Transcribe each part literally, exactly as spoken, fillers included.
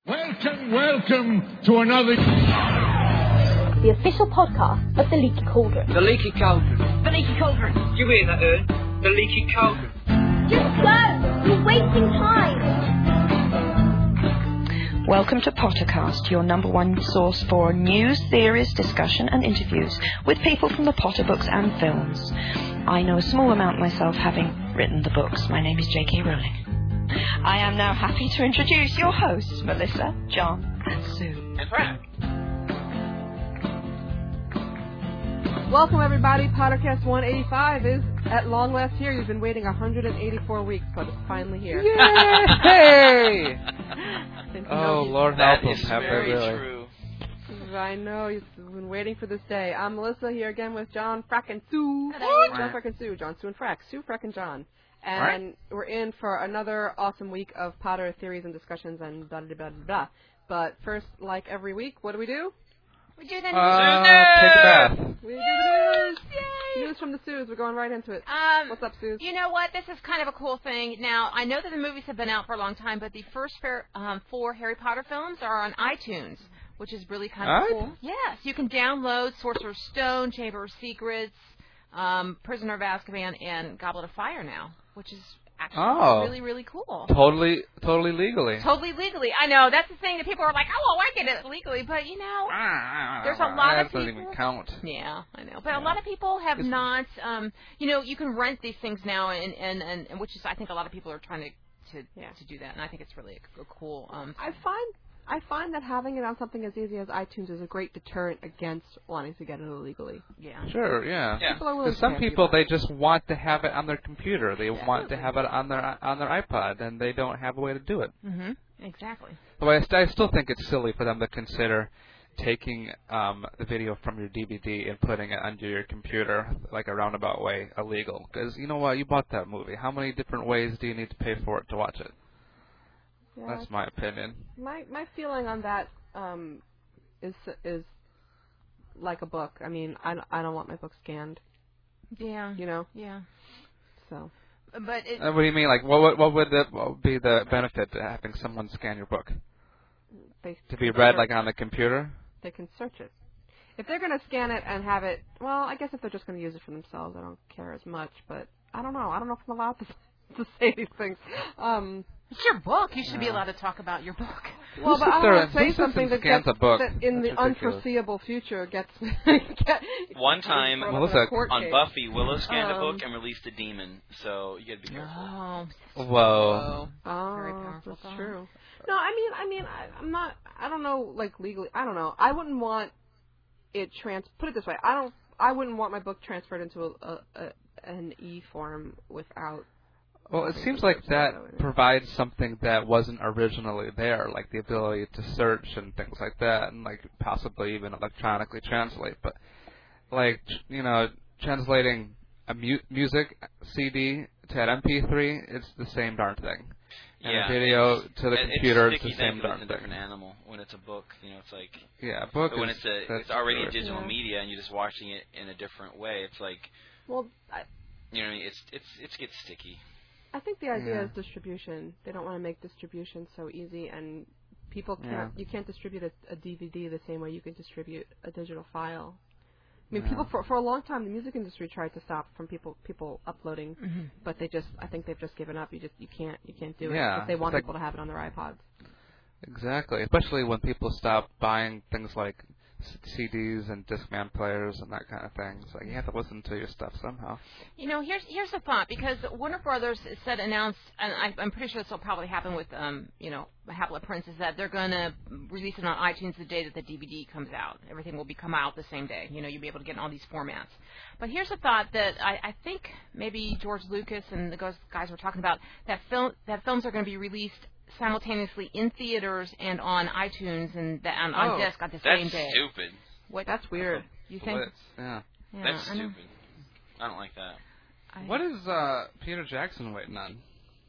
Welcome, welcome to another... The official podcast of The Leaky Cauldron. The Leaky Cauldron. The Leaky Cauldron. Do you hear that, Ern? The Leaky Cauldron. Just go! You're wasting time! Welcome to Pottercast, your number one source for news, theories, discussion and interviews with people from the Potter books and films. I know a small amount myself, having written the books. My name is J K Rowling. I am now happy to introduce your hosts, Melissa, John and Sue. And Frank. Welcome, everybody. Pottercast one eighty-five is at long last here. You've been waiting one hundred eighty-four weeks, but it's finally here. Yay! Oh, you know, Lord That help is him. Have they very really? true. I know. You've been waiting for this day. I'm Melissa here again with John, Frack, and Sue. Hello. John, Frack, and Sue. John, Sue, and Frack. Sue, Frack, and John. And Right. we're in for another awesome week of Potter theories and discussions and blah, blah, blah, blah, blah. But first, like every week, what do we do? We do the news. Uh, take a bath. We do the news. Yay! News from the Sues. We're going right into it. Um, What's up, Suze? You know what? This is kind of a cool thing. Now, I know that the movies have been out for a long time, but the first fair, um, four Harry Potter films are on iTunes, which is really kind of What? cool. Yes, you can download Sorcerer's Stone, Chamber of Secrets, um, Prisoner of Azkaban, and Goblet of Fire now, which is actually Oh. really, really cool. Totally, totally legally. Totally legally. I know. That's the thing that people are like, oh, well, I get it legally, but, you know, there's a lot that of doesn't people. even count. Yeah, I know. But Yeah. a lot of people have It's- not, um, you know, you can rent these things now, and, and, and, and which is, I think a lot of people are trying to to, Yeah. to do that, and I think it's really a, a cool. Um, I find I find that having it on something as easy as iTunes is a great deterrent against wanting to get it illegally. yeah. Sure, yeah. Yeah. People are willing Because to some pay a few people, bucks. they just want to have it on their computer. They Yeah. want to have it on their on their iPod, and they don't have a way to do it. Mhm. Exactly. But I, st- I still think it's silly for them to consider taking um, the video from your D V D and putting it onto your computer, like a roundabout way, illegal. Because you know what? You bought that movie. How many different ways do you need to pay for it to watch it? Yeah, That's my opinion. my my feeling on that um, is is like a book. I mean, I, don't- I don't want my book scanned, Yeah. you know. Yeah. So But it, Uh, what do you mean? Like, what would what would, the, what would be the benefit to having someone scan your book they to be can read search- like on the computer? they can search it. If they're going to scan it and have it, well, I guess if they're just going to use it for themselves, I don't care as much. But I don't know. I don't know if I'm allowed to to say these things. Um, it's your book. You should be Yeah. allowed to talk about your book. Well, Who but sits I there want and- to say who sits something and that, scans gets, a book? that in the That's ridiculous. unforeseeable future gets get, One time, brought up in a Melissa, court On case. Buffy, Willow scanned a Um, book and released a demon, so you gotta be careful. Oh. Whoa. Oh, Very powerful that's thought. true. No, I mean, I mean, I, I'm not. I don't know, like legally. I don't know. I wouldn't want it trans. Put it this way. I don't. I wouldn't want my book transferred into a, a, a an e form without. Well, it seems like that provides something that wasn't originally there, like the ability to search and things like that, and like possibly even electronically translate. But like, you know, translating a mu- music C D to an M P three, it's the same darn thing. And Yeah. a video to the It- computer, it's it's the sticky then same 'cause darn it's a different thing. animal. When it's a book, you know, it's like Yeah, a book but when is, it's a that's it's already weird. digital Yeah. media and you're just watching it in a different way. It's like Well, I, you know what I mean. It's it's it gets sticky. I think the idea Yeah. is distribution. They don't want to make distribution so easy, and people can't. Yeah. You can't distribute a, a D V D the same way you can distribute a digital file. I mean, Yeah. people for for a long time, the music industry tried to stop from people people uploading, Mm-hmm. but they just. I think they've just given up. You just you can't you can't do it Yeah, if they want it's like- people to have it on their iPods. Exactly, especially when people stop buying things like c- CDs and Discman players and that kind of thing. It's like you have to listen to your stuff somehow. You know, here's here's the thought, because Warner Brothers said announced, and I, I'm pretty sure this will probably happen with, um, you know, Half-Blood Prince, is that they're going to release it on iTunes the day that the D V D comes out. Everything will be come out the same day. You know, you'll be able to get in all these formats. But here's the thought that I, I think maybe George Lucas and the guys guys were talking about, that film that films are going to be released simultaneously in theaters and on iTunes and the, on, on Oh, disc on the That's same day. stupid. What? That's weird. You think? Blitz, yeah. Yeah, That's I know. stupid. I don't like that. I- What is uh, Peter Jackson waiting on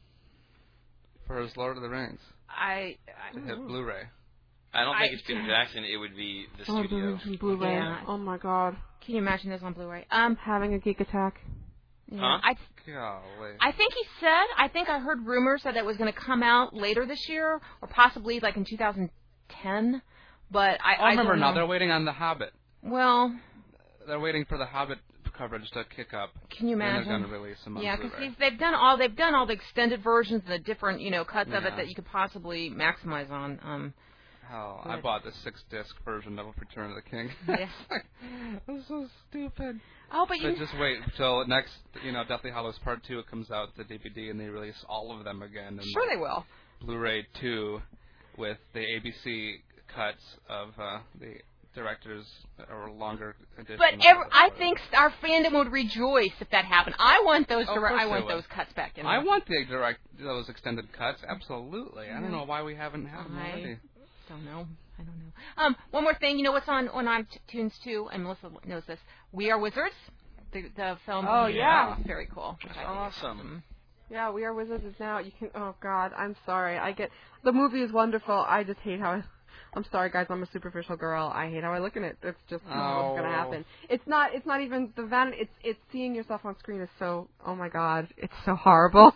for his Lord of the Rings I, to I hit Blu-ray? I don't think I- it's Peter Jackson. It would be the Oh, studio. the Blu-ray. Yeah. Oh my God, Can you imagine this on Blu-ray? Um, having a geek attack. Yeah, Huh? I Golly. I think he said. I think I heard rumors that it was going to come out later this year, or possibly like in two thousand ten. But I, I remember don't now. know. They're waiting on The Hobbit. Well, They're waiting for The Hobbit coverage to kick up. can you imagine? And they're going to release them on Yeah, because Blu-ray. they've done all they've done all the extended versions and the different you know cuts of it Yeah. that you could possibly maximize on. Um, Hell, But- I bought the six-disc version of Return of the King. Yeah. That's so stupid. oh, but you But just wait until next, you know, Deathly Hallows Part two comes out, the D V D, and they release all of them again. And Sure, they will. Blu-ray two with the A B C cuts of uh, the director's or longer edition. But every, I think our fandom would rejoice if that happened. I want those. Of Direct, course I they want would. those cuts back in. I want the direct those extended cuts. Absolutely. I don't know why we haven't had them I already. don't know. I don't know. Um, one more thing. You know what's on on iTunes too, and Melissa knows this. We Are Wizards. The the film. Oh, yeah. It's very cool. which I think is Awesome. Yeah, We Are Wizards is now. You can. Oh God, I'm sorry. I get the movie is wonderful. I just hate how. I, I'm sorry, guys. I'm a superficial girl. I hate how I look in it. It's just not what's gonna Oh. happen. It's not. It's not even the van. It's it's seeing yourself on screen is so. Oh my God, it's so horrible.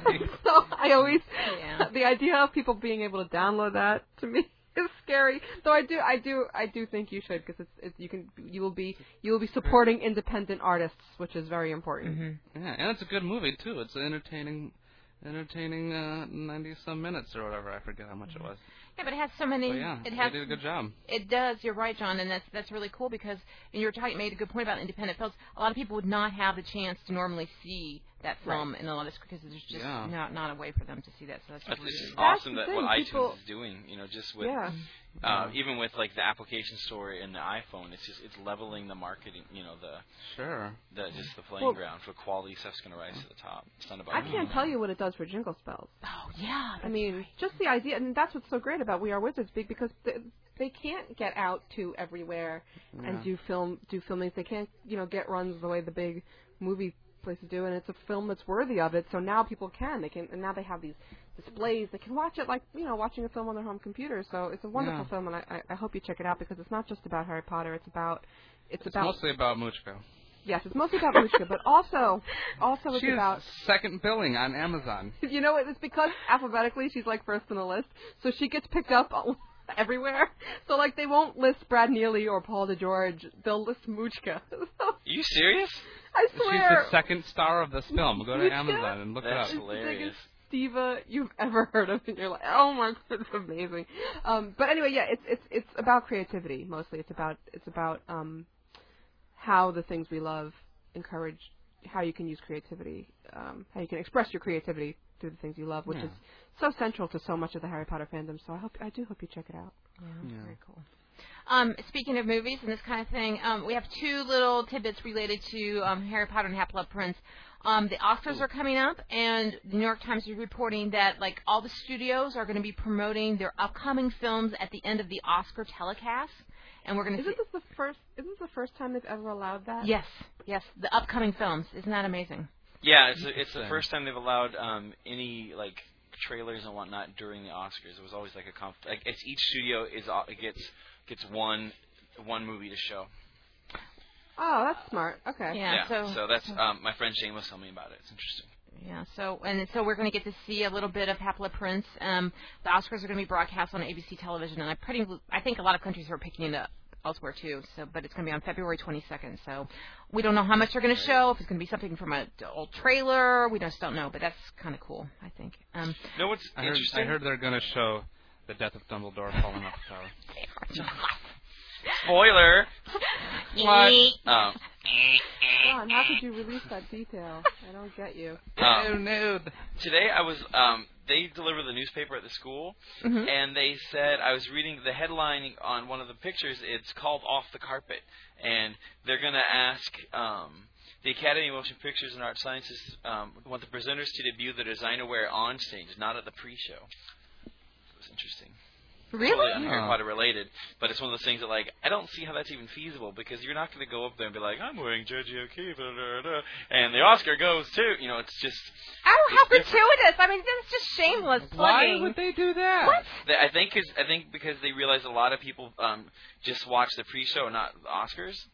so I always Yeah. the idea of people being able to download that to me is scary. So I do. I do. I do think you should because it's, it's you can you will be you will be supporting independent artists, which is very important. Mm-hmm. Yeah, and it's a good movie too. It's entertaining, entertaining uh, ninety some minutes or whatever. I forget how much it was. Yeah, but it has so many. But yeah, it has. they did a good job. It does. You're right, John, and that's that's really cool because and you were talking made a good point about independent films. A lot of people would not have the chance to normally see that film in a lot of because there's just Yeah. not not a way for them to see that. So that's It's really just good. awesome the that thing, what people- iTunes is doing. You know, just with Yeah. uh, even with like the application store in the iPhone, it's just it's leveling the marketing. You know, the Sure. the just the playing Well- ground for quality stuff's going to rise to the top. It's not about. I can't tell you what it does for jingle spells. Oh yeah. I mean, just the idea, and that's what's so great about We Are Wizards, big because they, they can't get out to everywhere and Yeah. do film, do filmings. They can't, you know, get runs the way the big movie places do, and it's a film that's worthy of it. So now people can, they can, and now they have these displays. They can watch it like, you know, watching a film on their home computer. So it's a wonderful Yeah. film, and I, I, I hope you check it out because it's not just about Harry Potter. It's about, it's, It's about, mostly about Muchko. yes, it's mostly about Mushka, but also, also it's She's about. second billing on Amazon. You know what? It's because alphabetically she's like first on the list, so she gets picked up everywhere. So like they won't list Brad Neely or Paul DeGeorge; they'll list Muchka. So, Are you serious? I She's swear, the second star of this film. Go to Muchka? Amazon and look That's it up. it's the hilarious. biggest diva you've ever heard of in your life. Oh my God, it's amazing. Um, but anyway, yeah, it's it's it's about creativity mostly. It's about it's about um, how the things we love encourage how you can use creativity, um, how you can express your creativity through the things you love, which Yeah. is so central to so much of the Harry Potter fandom. So I hope I do hope you check it out. Yeah, Yeah. very cool. Um, speaking of movies and this kind of thing, um, we have two little tidbits related to um, Harry Potter and Half-Blood Prince. Um, the Oscars are coming up, and the New York Times is reporting that like all the studios are going to be promoting their upcoming films at the end of the Oscar telecast, and we're going to. Isn't this the first? Isn't this the first time they've ever allowed that? Yes, yes, the upcoming films. Isn't that amazing? Yeah, it's it's the Interesting. first time they've allowed um, any like trailers and whatnot during the Oscars. It was always like a conf- like it's each studio is uh, gets gets one one movie to show. Oh, that's smart. Okay. Yeah. So, that's um, my friend Shane was telling me about it. It's interesting. Yeah, so and so we're going to get to see a little bit of Half-Blood Prince. Um, the Oscars are going to be broadcast on A B C television, and I pretty I think a lot of countries are picking it up elsewhere too. So, but it's going to be on February twenty-second. So, we don't know how much they're going to show. If it's going to be something from an old trailer, we just don't know. But that's kind of cool, I think. Um, You know what's I heard, interesting? I heard they're going to show the death of Dumbledore falling off the tower. Spoiler. What? Um, John, how could you release that detail? I don't get you. Oh, um, no. today I was um, they deliver the newspaper at the school, mhm. and they said I was reading the headline on one of the pictures. It's called "Off the Carpet," and they're going to ask um, the Academy of Motion Pictures and Art Sciences um, want the presenters to debut the designer wear on stage, not at the pre-show. It was interesting. Really? Totally un Harry Oh. Potter related, but it's one of those things that like I don't see how that's even feasible because you're not going to go up there and be like I'm wearing J J O'Keefe, blah, blah, blah, and the Oscar goes to you know it's just. Oh, how It's different. gratuitous! I mean, that's just shameless Why plugging. would they do that? What? They- I think cause, I think because they realize a lot of people um, just watch the pre-show and not the Oscars,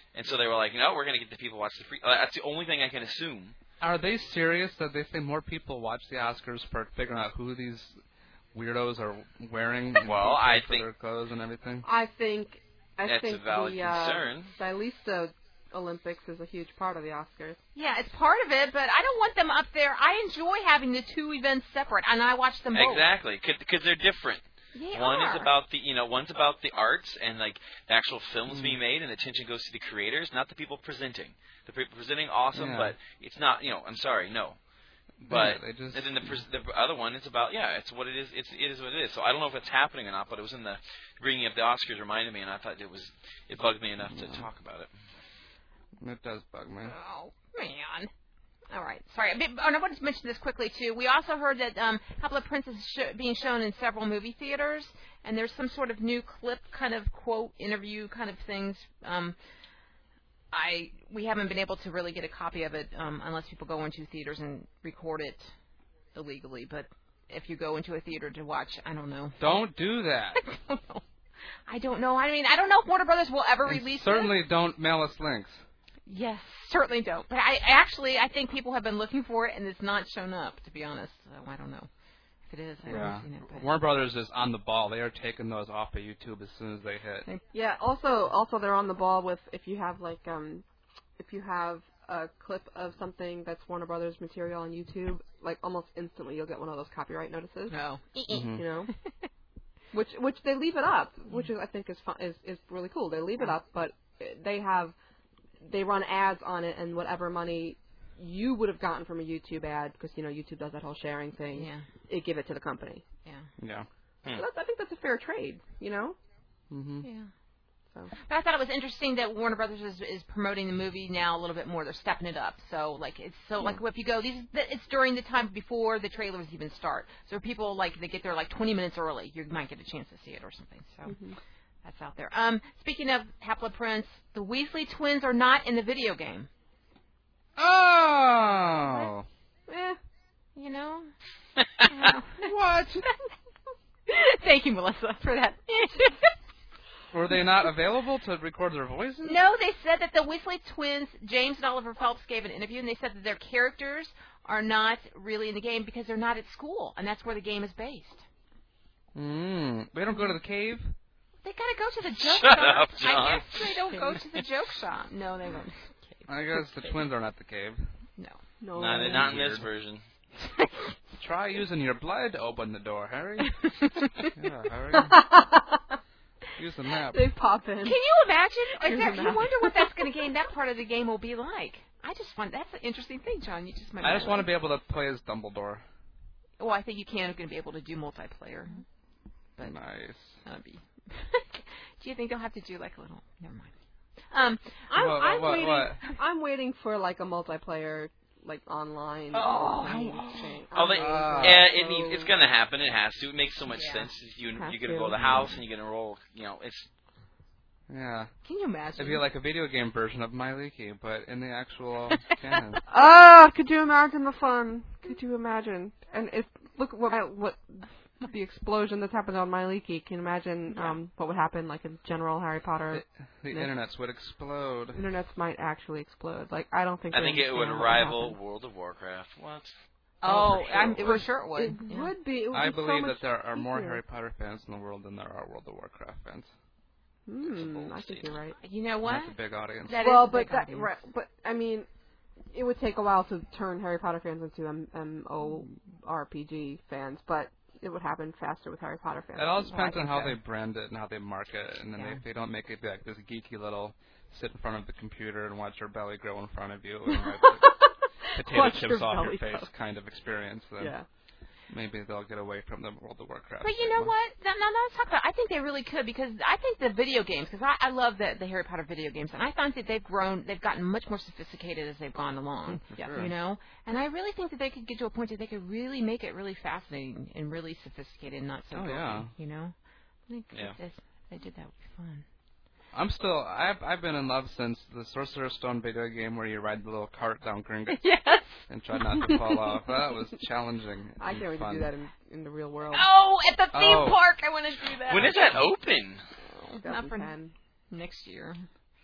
And so they were like, no, we're going to get the people to watch the free. Uh, that's the only thing I can assume. Are they serious that they think more people watch the Oscars for figuring out who these weirdos are wearing well, I for think their clothes and everything? I think I that's think a valid the uh, concern. Stylista Olympics is a huge part of the Oscars. Yeah, it's part of it, but I don't want them up there. I enjoy having the two events separate, and I watch them both. Exactly, because they're different. They One are. is about the, you know, one's about the arts and like the actual films Mm. being made, and the attention goes to the creators, not the people presenting. The people presenting, awesome, Yeah. but it's not, you know, I'm sorry, no. But Yeah, they just, and then the, pres- the other one, it's about, yeah, it's what it is. It's it is what it is. So I don't know if it's happening or not, but it was in the bringing up the Oscars reminded me, and I thought it was it bugged me enough to Yeah. talk about it. It does bug me. Oh, man. All right. Sorry. Oh, and I wanted to mention this quickly, too. We also heard that um, Half-Blood Prince is sh- being shown in several movie theaters, and there's some sort of new clip kind of quote interview kind of things. Um, I We haven't been able to really get a copy of it um, unless people go into theaters and record it illegally. But if you go into a theater to watch, I don't know. Don't do that. I don't know. I don't know. I mean, I don't know if Warner Brothers will ever And release certainly it. don't mail us links. Yes, certainly don't. But I actually, I think people have been looking for it, and it's not shown up, to be honest. So I don't know. If it is, I Yeah. haven't seen it. But. Warner Brothers is on the ball. They are taking those off of YouTube as soon as they hit. Yeah. Also, also they're on the ball with if you have like um, if you have a clip of something that's Warner Brothers material on YouTube, like almost instantly you'll get one of those copyright notices. No. Mhm. You know. Which which they leave it up, which is I think is fun, is is really cool. They leave it up, but they have they run ads on it, and whatever money you would have gotten from a YouTube ad, because you know YouTube does that whole sharing thing, Yeah. it give it to the company. Yeah. Yeah. Hmm. So that's, I think that's a fair trade, you know. Mhm. Yeah. So. But I thought it was interesting that Warner Brothers is, is promoting the movie now a little bit more. They're stepping it up. So like it's so like if you go, these it's during the time before the trailers even start. So people like they get there like twenty minutes early. You might get a chance to see it or something. So Mm-hmm. that's out there. Um, speaking of Half-Blood Prince, the Weasley twins are not in the video game. Oh. Eh. You know. What? Thank you, Melissa, for that. Were they not available to record their voices? No, they said that the Weasley twins, James and Oliver Phelps, gave an interview, and they said that their characters are not really in the game because they're not at school, and that's where the game is based. Mm. They don't go to the cave? They gotta go to the joke Shut shop. up, I John. guess they don't go to the joke shop. No, they won't. I guess the twins are not the cave. No. No. No, they're not in this Weird. version. Try using your blood to open the door, Harry. Yeah, Harry. Use the map. They pop in. Can you imagine? Is Here's there, a you map. wonder what that's going to game. That part of the game will be like. I just find that's an interesting thing, John. You just might. I just want to be able to play as Dumbledore. Well, I think you can going to be able to do multiplayer. But Nice. that'd be. Do you think they'll have to do like a little? Never mind. Um, I'm, What, I'm what, waiting. what? I'm waiting for like a multiplayer, like online. Oh. thing. Oh, they, Ah. yeah, it needs, it's gonna happen. It has to. It makes so much Yeah. sense. You Has you're gonna to. go to the house and you're gonna roll. You know, it's Yeah. can you imagine? It'd be like a video game version of My Leaky, but in the actual canon. Ah, could you imagine the fun? Could you imagine? And if look what what the explosion that's happened on My Leaky. Can you imagine Yeah. um, what would happen like in general Harry Potter? The, the Yeah. internets would explode. Internets might actually explode. Like I don't think. I they think it would understand what rival happen. World of Warcraft. What? oh, for sure I'm it for would. sure it would. It Yeah. would be. It would I be so believe much that there are more easier. Harry Potter fans in the world than there are World of Warcraft fans. Hmm, I think you're right. You know what? That's a big audience. That well, is a but big that, audience. right, but I mean, it would take a while to turn Harry Potter fans into M- MMORPG fans, but it would happen faster with Harry Potter fans. It all Well, I depends on think how so. they brand it and how they market it, and then Yeah. if they don't make it like this geeky little sit in front of the computer and watch your belly grow in front of you and like, potato Watch chips your off your belly face grow. kind of experience, then Yeah. maybe they'll get away from the World of Warcraft. But you know stigma. what? Now, now let's talk about. I think they really could because I think the video games, because I, I love the the Harry Potter video games, and I find that they've grown, they've gotten much more sophisticated as they've gone along. For sure. You know, and I really think that they could get to a point that they could really make it really fascinating and really sophisticated, and not so. Oh, goofy, yeah. You know, I think Yeah. if this, if they did that, would be fun. I'm still, I've I've been in love since the Sorcerer's Stone video game where you ride the little cart down Gringotts Yes. and try not to fall off. That was challenging. I and can't wait to fun. do that in, in the real world. Oh, at the theme Oh. park, I want to do that. When is that open? Not for twenty ten. next year.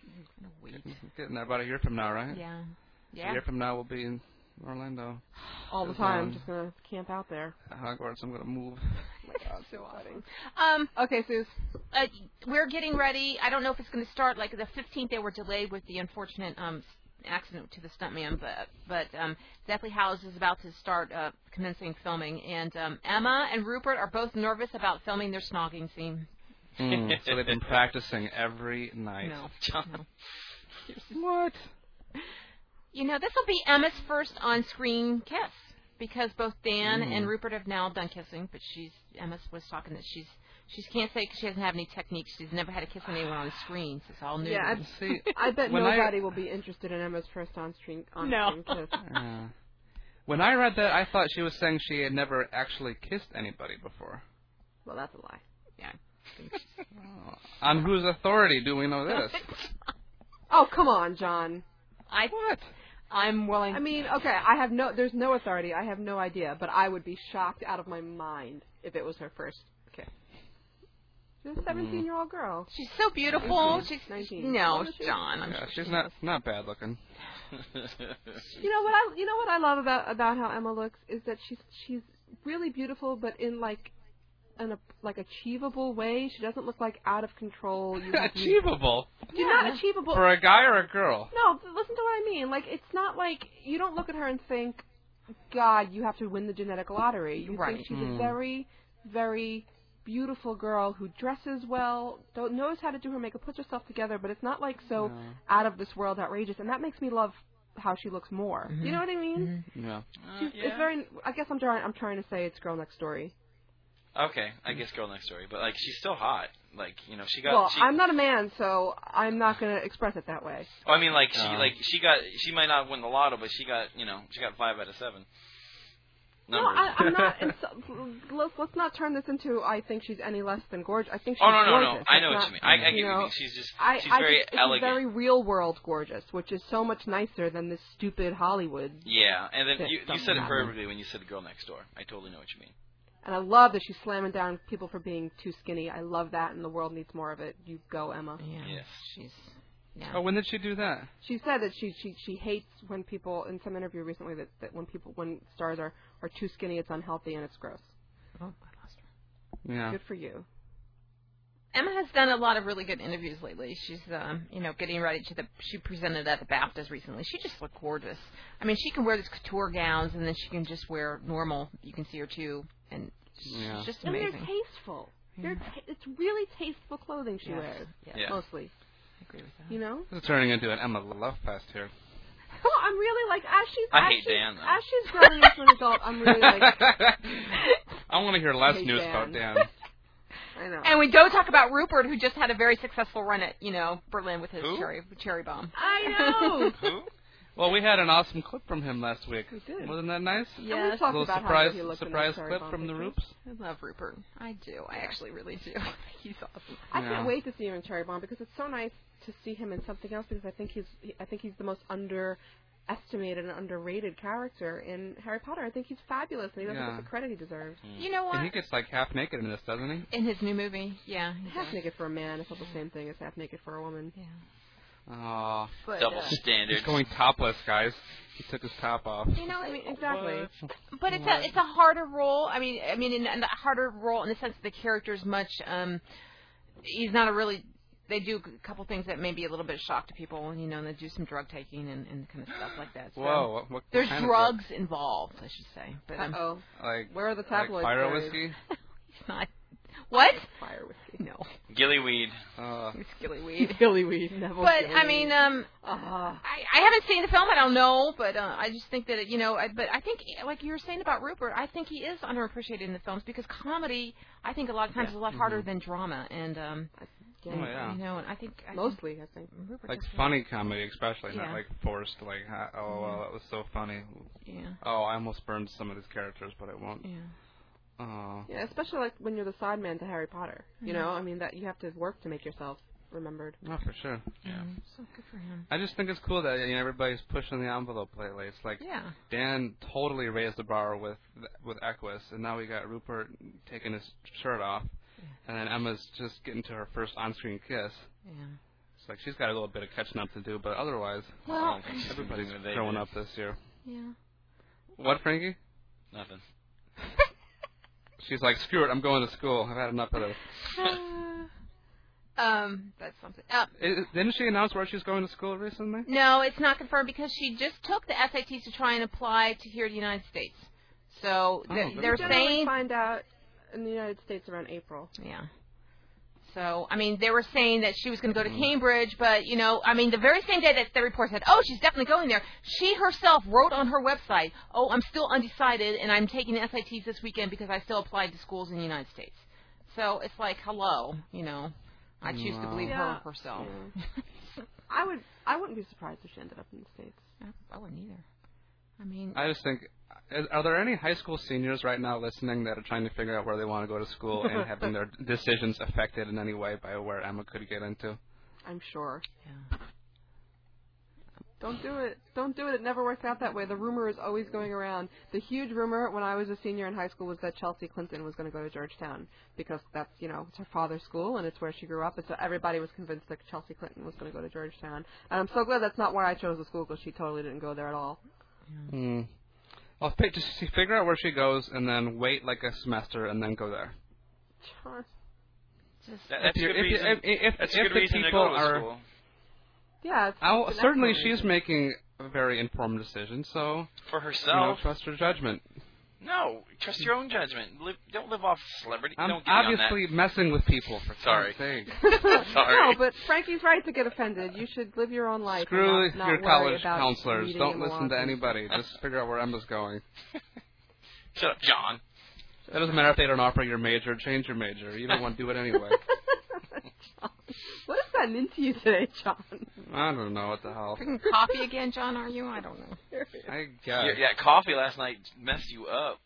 gonna wait. Getting, getting there about a year from now, right? Yeah. A Yeah. year from now, we'll be in Orlando. All the Just time. on- Just gonna camp out there. At Hogwarts, I'm gonna move. Oh my God, so exciting. Um. Okay, Suze. Uh, we're getting ready. I don't know if it's going to start like the fifteenth. They were delayed with the unfortunate um accident to the stuntman, but but um, Deathly Hallows is about to start uh, commencing filming, and um, Emma and Rupert are both nervous about filming their snogging scene. Mm, so they've been practicing every night. No, no. What? You know, this will be Emma's first on-screen kiss because both Dan Mm. and Rupert have now done kissing, but she's Emma was talking that she's she can't say because she doesn't have any techniques. She's never had to kiss anyone on the screen. So it's all new. Yeah, to I, me. See, I bet when nobody I- will be interested in Emma's first on-screen on No. screen kiss. Uh, when I read that, I thought she was saying she had never actually kissed anybody before. Well, that's a lie. Yeah. Oh. On whose authority do we know this? Oh, come on, John. I What? I'm willing. I mean, okay, I have no, there's no authority. I have no idea, but I would be shocked out of my mind if it was her first kiss. She's a seventeen-year-old girl. she's so beautiful. She's nineteen. no, Oh, she- John. I'm Yeah, sure she's she not is. not bad looking. You know what I, you know what I love about about how Emma looks is that she's she's really beautiful, but in like an like achievable way. She doesn't look like out of control. You have to- Achievable You're not achievable. for a guy or a girl? No, listen to what I mean. Like, it's not like you don't look at her and think, God, you have to win the genetic lottery. You Right. think she's Hmm. a very, very beautiful girl who dresses well, don't knows how to do her makeup, puts herself together, but it's not like so No. out of this world outrageous, and that makes me love how she looks more. You know what I mean? Yeah. She's, It's very. I guess I'm trying. I'm trying to say it's Girl Next Story. Okay, I guess Girl Next Story, but like she's still hot. Like you know, she got. Well, she, I'm not a man, so I'm not going to express it that way. Oh, I mean, like she, Uh. like she got. She might not win the lotto, but she got. You know, she got five out of seven. No, Numbers. I, I'm not. Ins- let's let's not turn this into. I think she's any less than gorgeous. I think she's oh no, no, gorgeous. no! I It's know what not- you mean. I, I get you what you know, mean. She's just. I, she's I very think it's elegant. very real world gorgeous, which is so much nicer than this stupid Hollywood. Yeah, and then That you, you something said it happened. perfectly when you said Girl Next Door. I totally know what you mean. And I love that she's slamming down people for being too skinny. I love that, and the world needs more of it. You go, Emma. Yeah. Yes. She's. Yeah. Oh, when did she do that? She said that she she she hates when people in some interview recently that, that when people when stars are are too skinny, it's unhealthy and it's gross. Oh, I lost her. Yeah. Good for you. Emma has done a lot of really good interviews lately. She's, um, you know, getting ready to the. She presented at the BAFTAs recently. She just looked gorgeous. I mean, she can wear these couture gowns, and then she can just wear normal. You can see her too, and Yeah. she's just And amazing. they're tasteful. They're ta- it's really tasteful clothing she Yes. wears, Yes. Yeah. mostly. I agree with that. You know. This is turning into an Emma Love Fest here. Well, I'm really like as she's I as hate she's, Dan, though. as she's growing into an adult. I'm really like I want to hear less Hey, news Dan. about Dan. I know. And we don't talk about Rupert, who just had a very successful run at, you know, Berlin with his Who? cherry cherry bomb. I know. Who? Well, we had an awesome clip from him last week. We did. Wasn't that nice? And Yes. we've talked A little about surprise how good he looked in surprise those cherry clip bomb from the pictures. Roops. I love Rupert. I do. I actually really do. He's awesome. I Yeah. can't wait to see him in Cherry Bomb because it's so nice to see him in something else because I think he's he- I think he's the most underestimated and underrated character in Harry Potter. I think he's fabulous and he doesn't Yeah. get the credit he deserves. You know what? And he gets like half naked in this, doesn't he? In his new movie, yeah. he Half does. naked for a man is not the same thing as half naked for a woman. Yeah. Oh, But, Double uh, standards. he's going topless, guys. He took his top off. you know, I mean, exactly. but it's a it's a harder role. I mean, I mean, in, in a harder role in the sense that the character's much. Um, he's not a really. They do a couple things that may be a little bit shock to people. You know, they do some drug taking and, and kind of stuff like that. So Whoa, what, what there's kind of drugs involved, I should say. But Uh um, oh. Like, Where are the like tabloids? fire buried? whiskey? it's not. What? Fire whiskey. No, Gillyweed. Uh, it's gillyweed. Gillyweed. Neville But Gillyweed. I mean, um, Ah. I, I haven't seen the film. I don't know, but uh, I just think that it, you know. I, but I think, like you were saying about Rupert, I think he is underappreciated in the films because comedy, I think a lot of times Yeah. is a lot harder than drama, and um, Yeah. Oh, yeah. you know, and I think I Mostly, I think. think Rupert like does funny comedy, especially, Yeah. not like forced. Like, ha- oh, well, that was so funny. Yeah, Oh, I almost burned some of these characters, but I won't. yeah. Oh, Yeah, especially like when you're the side man to Harry Potter. You know, I mean that you have to work to make yourself remembered. no, for sure. Yeah. Mm, so good for him. I just think it's cool that you know, everybody's pushing the envelope lately. It's like Yeah. Dan totally raised the bar with with Equus, and now we got Rupert taking his shirt off, and then Emma's just getting to her first on-screen kiss. Yeah. It's like she's got a little bit of catching up to do, but otherwise, Well, everybody's They growing did. up this year. yeah. What, Frankie? Nothing. She's like, screw it, I'm going to school. I've had enough of this. um, that's something. Uh, I- Didn't she announce where she's going to school recently? no, it's not confirmed because she just took the S A Ts to try and apply to here in the United States. So Oh, th- good. they're Generally saying, find out in the United States around April. yeah. So, I mean, they were saying that she was going to go to Cambridge, but, you know, I mean, the very same day that the report said, oh, she's definitely going there, she herself wrote on her website, oh, I'm still undecided, and I'm taking the S A Ts this weekend because I still applied to schools in the United States. So it's like, hello, you know, I choose to Wow. believe Yeah. her herself. Yeah. I would I wouldn't be surprised if she ended up in the States. I wouldn't either. I mean, I just think, is- are there any high school seniors right now listening that are trying to figure out where they want to go to school and having their decisions affected in any way by where Emma could get into? I'm sure. yeah. Don't do it. Don't do it. It never works out that way. The rumor is always going around. The huge rumor when I was a senior in high school was that Chelsea Clinton was going to go to Georgetown because that's, you know, it's her father's school and it's where she grew up. And so everybody was convinced that Chelsea Clinton was going to go to Georgetown. And I'm so glad that's not where I chose the school because she totally didn't go there at all. Hmm. Well, fi- just see- figure out where she goes and then wait like a semester and then go there. Sure. Just, That, that's If a you're- good if you- reason. if- if- that's a if good the reason to people go to are- school. Yeah. It's, I'll, it's an certainly excellent she's reason. making a very informed decision, so For you know, herself. trust her judgment. No, trust your own judgment. Live, don't live off celebrity. I'm don't get me on that. obviously messing with people, for Sorry. God's sake. Sorry. No, but Frankie's right to get offended. You should live your own life. Screw and not, not your worry college about counselors. reading Don't in the listen to laws. anybody. Just figure out where Emma's going. Shut up, John. It doesn't matter if they don't offer your major. Change your major. You don't want to do it anyway. John, what has gotten into you today, John? I don't know what the hell. drinking coffee again, John, are you? I don't know. I guess. Yeah, yeah, coffee last night messed you up.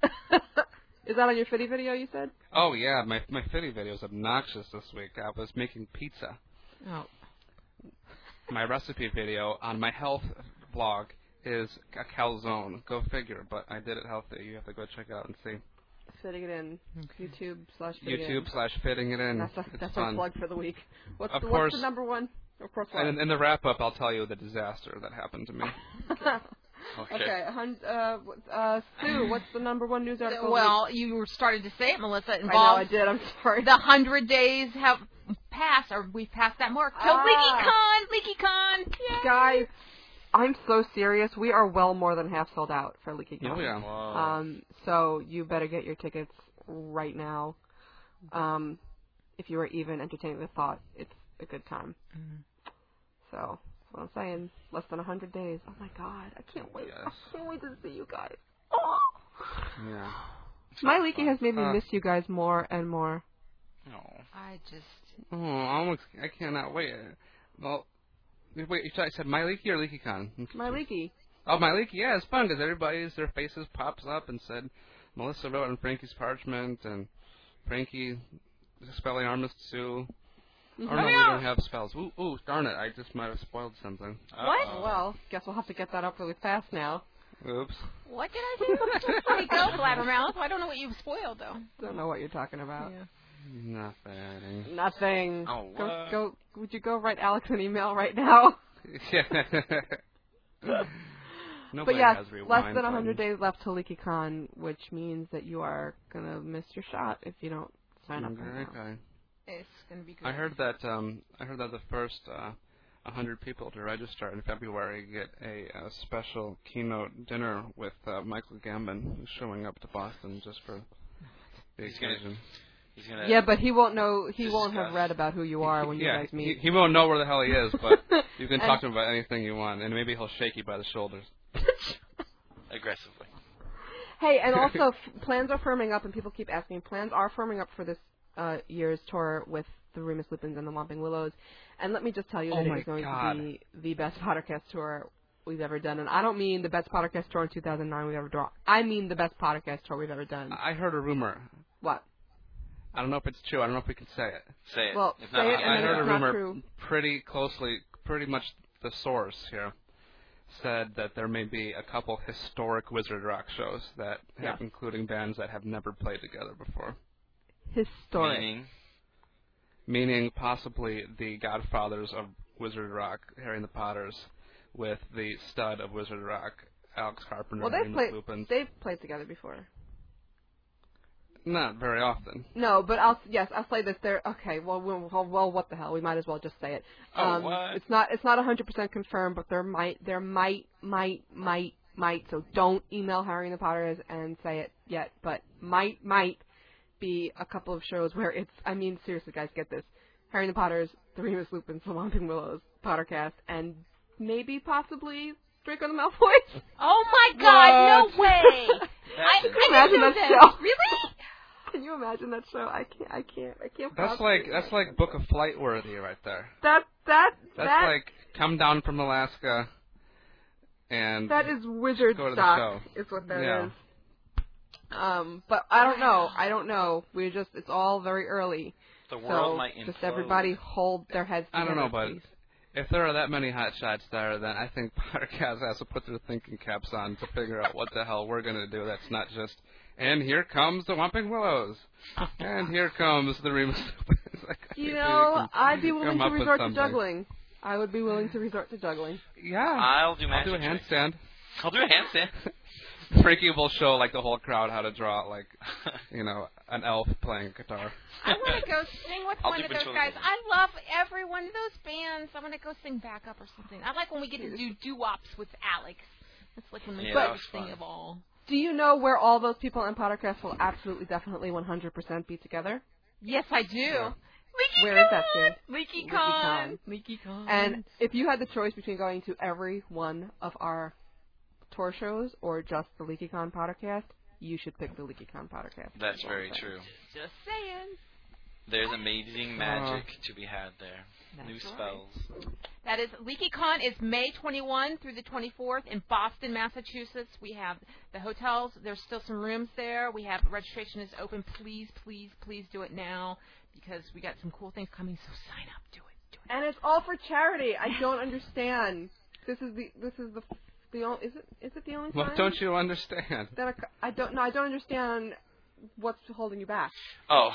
Is that on your Fitty video, you said? Oh yeah, my my Fitty video is obnoxious this week. I was making pizza. Oh. My recipe video on my health blog is a calzone. Go figure, but I did it healthy. You have to go check it out and see. Fitting it in. YouTube slash fitting it YouTube in. slash fitting it in. That's, a, It's that's fun. our plug for the week. What's, Of the, course. what's the number one? Of course, what? And in, in the wrap up, I'll tell you the disaster that happened to me. Okay. okay, hun- uh, uh, Sue, what's the number one news article? Well, you started to say it, Melissa. It I know involves I did. I'm sorry. the hundred days have passed, or we've passed that mark. So Ah. LeakyCon, LeakyCon, yay! Guys, I'm so serious. We are well more than half sold out for Leaky Oh Con. yeah. Whoa. Um, so you better get your tickets right now. Um, if you are even entertaining the thought, it's a good time. Mm-hmm. So that's what I'm saying. Less than a hundred days. Oh my God, I can't wait. Yes. I can't wait to see you guys. Oh. Yeah. My Leaky has made me Uh. miss you guys more and more. No. I just Oh, almost. I cannot wait. Well, wait. You thought I said my leaky or LeakyCon? My Leaky. Oh, my leaky. Yeah, it's fun because everybody's their faces pops up and said Melissa wrote on Frankie's parchment and Frankie spelling Armis Sue. Or no, we don't have spells. Ooh, ooh, darn it! I just might have spoiled something. What? Uh-oh. Well, guess we'll have to get that up really fast now. Oops. what did I do? There you go, Blabbermouth. I don't know what you've spoiled though. Don't know what you're talking about. Yeah. Nothing. Nothing. Oh, go, what? go. Would you go write Alex an email right now? Nobody but yes, has rewind less than a hundred buttons. days left to LeakyCon, which means that you are gonna miss your shot if you don't sign up right now. Okay. It's gonna be good. I heard that. Um, I heard that the first uh, one hundred people to register in February get a, uh special keynote dinner with uh, Michael Gambon, who's showing up to Boston just for the He's gonna- occasion. He's gonna. Yeah, but he won't know. He won't have Discuss. read about who you are when you yeah, guys he, meet. he won't know where the hell he is, but you can And- talk to him about anything you want, and maybe he'll shake you by the shoulders. Aggressively. Hey, and also f- plans are firming up, and people keep asking. Plans are firming up for this uh, year's tour with the Remus Lupins and the Lomping Willows. And let me just tell you Oh that it my is going God. to be the best podcast tour we've ever done. And I don't mean the best podcast tour in two thousand nine we've ever done. I mean the best podcast tour we've ever done. I heard a rumor. What? I don't know if it's true. I don't know if we can say it. Say it. Well, If say not, it I- and I then heard it's a not rumor true. pretty closely, pretty much the source here said that there may be a couple historic Wizard Rock shows that have Yeah. including bands that have never played together before. Historic. Meaning, meaning possibly the godfathers of Wizard Rock, Harry and the Potters, with the stud of Wizard Rock, Alex Carpenter. Well, they've and played. Lupin. They've played together before. Not very often. No, but I'll yes, I'll say this. There. Okay. Well, well, well, what the hell? We might as well just say it. Oh, um, what? It's not. It's not one hundred percent confirmed, but there might. There might. Might. Might. Might. So don't email Harry and the Potters and say it yet. But might. Might be a couple of shows where it's. I mean, seriously, guys, get this. Harry and the Potters, the Remus Lupin, the Whomping Willows, Pottercast, and maybe possibly Draco the Malfoy. Oh my God! No way! I, Can you I imagine didn't know that this. show? Really? Can you imagine that show? I can't. I can't. I can't. That's possibly like that's like Book of Flight worthy right there. that. That. That's that. like come down from Alaska and That is wizard go to the stock. show. Is what that Yeah. is. Um, but I don't know. I don't know. We're just. It's all very early. The world So might just implode. everybody hold their heads I together. don't know, but please. if there are that many hot shots there, then I think Pottercast has to put their thinking caps on to figure out what the hell we're going to do. That's not just, and here comes the Whomping Willows, and here comes the Remus Lupin. Like, You maybe know, we can I'd be willing come to up with resort to something. juggling. I would be willing to resort to juggling. Yeah, I'll do I'll magic do a tricks. handstand. I'll do a handstand. Frankie will show like the whole crowd how to draw like, you know, an elf playing guitar. I want to go sing with I'll one do of those ventriloquism. guys. I love every one of those bands. I want to go sing backup or something. I like when we get to do doo-wops with Alex. That's like the most Yeah, that favorite was thing fun. of all. Do you know where all those people in Pottercast will absolutely, definitely, one hundred percent be together? Yes, I do. Yeah. Leaky Where Con! is that, Sue? Leaky Leaky Con. Con. Leaky Con. And if you had the choice between going to every one of our tour shows or just the LeakyCon Pottercast, you should pick the LeakyCon Pottercast. That's very true. Just saying. There's amazing magic to be had there. That's New right. spells. That is, LeakyCon is May twenty-first through the twenty-fourth in Boston, Massachusetts. We have the hotels. There's still some rooms there. We have registration is open. Please, please, please do it now because we got some cool things coming. So sign up. Do it. Do it. And it's all for charity. I don't understand. This is the this is the the only is it is it the only Well, time don't you understand? that I, I don't no I don't understand what's holding you back. Oh.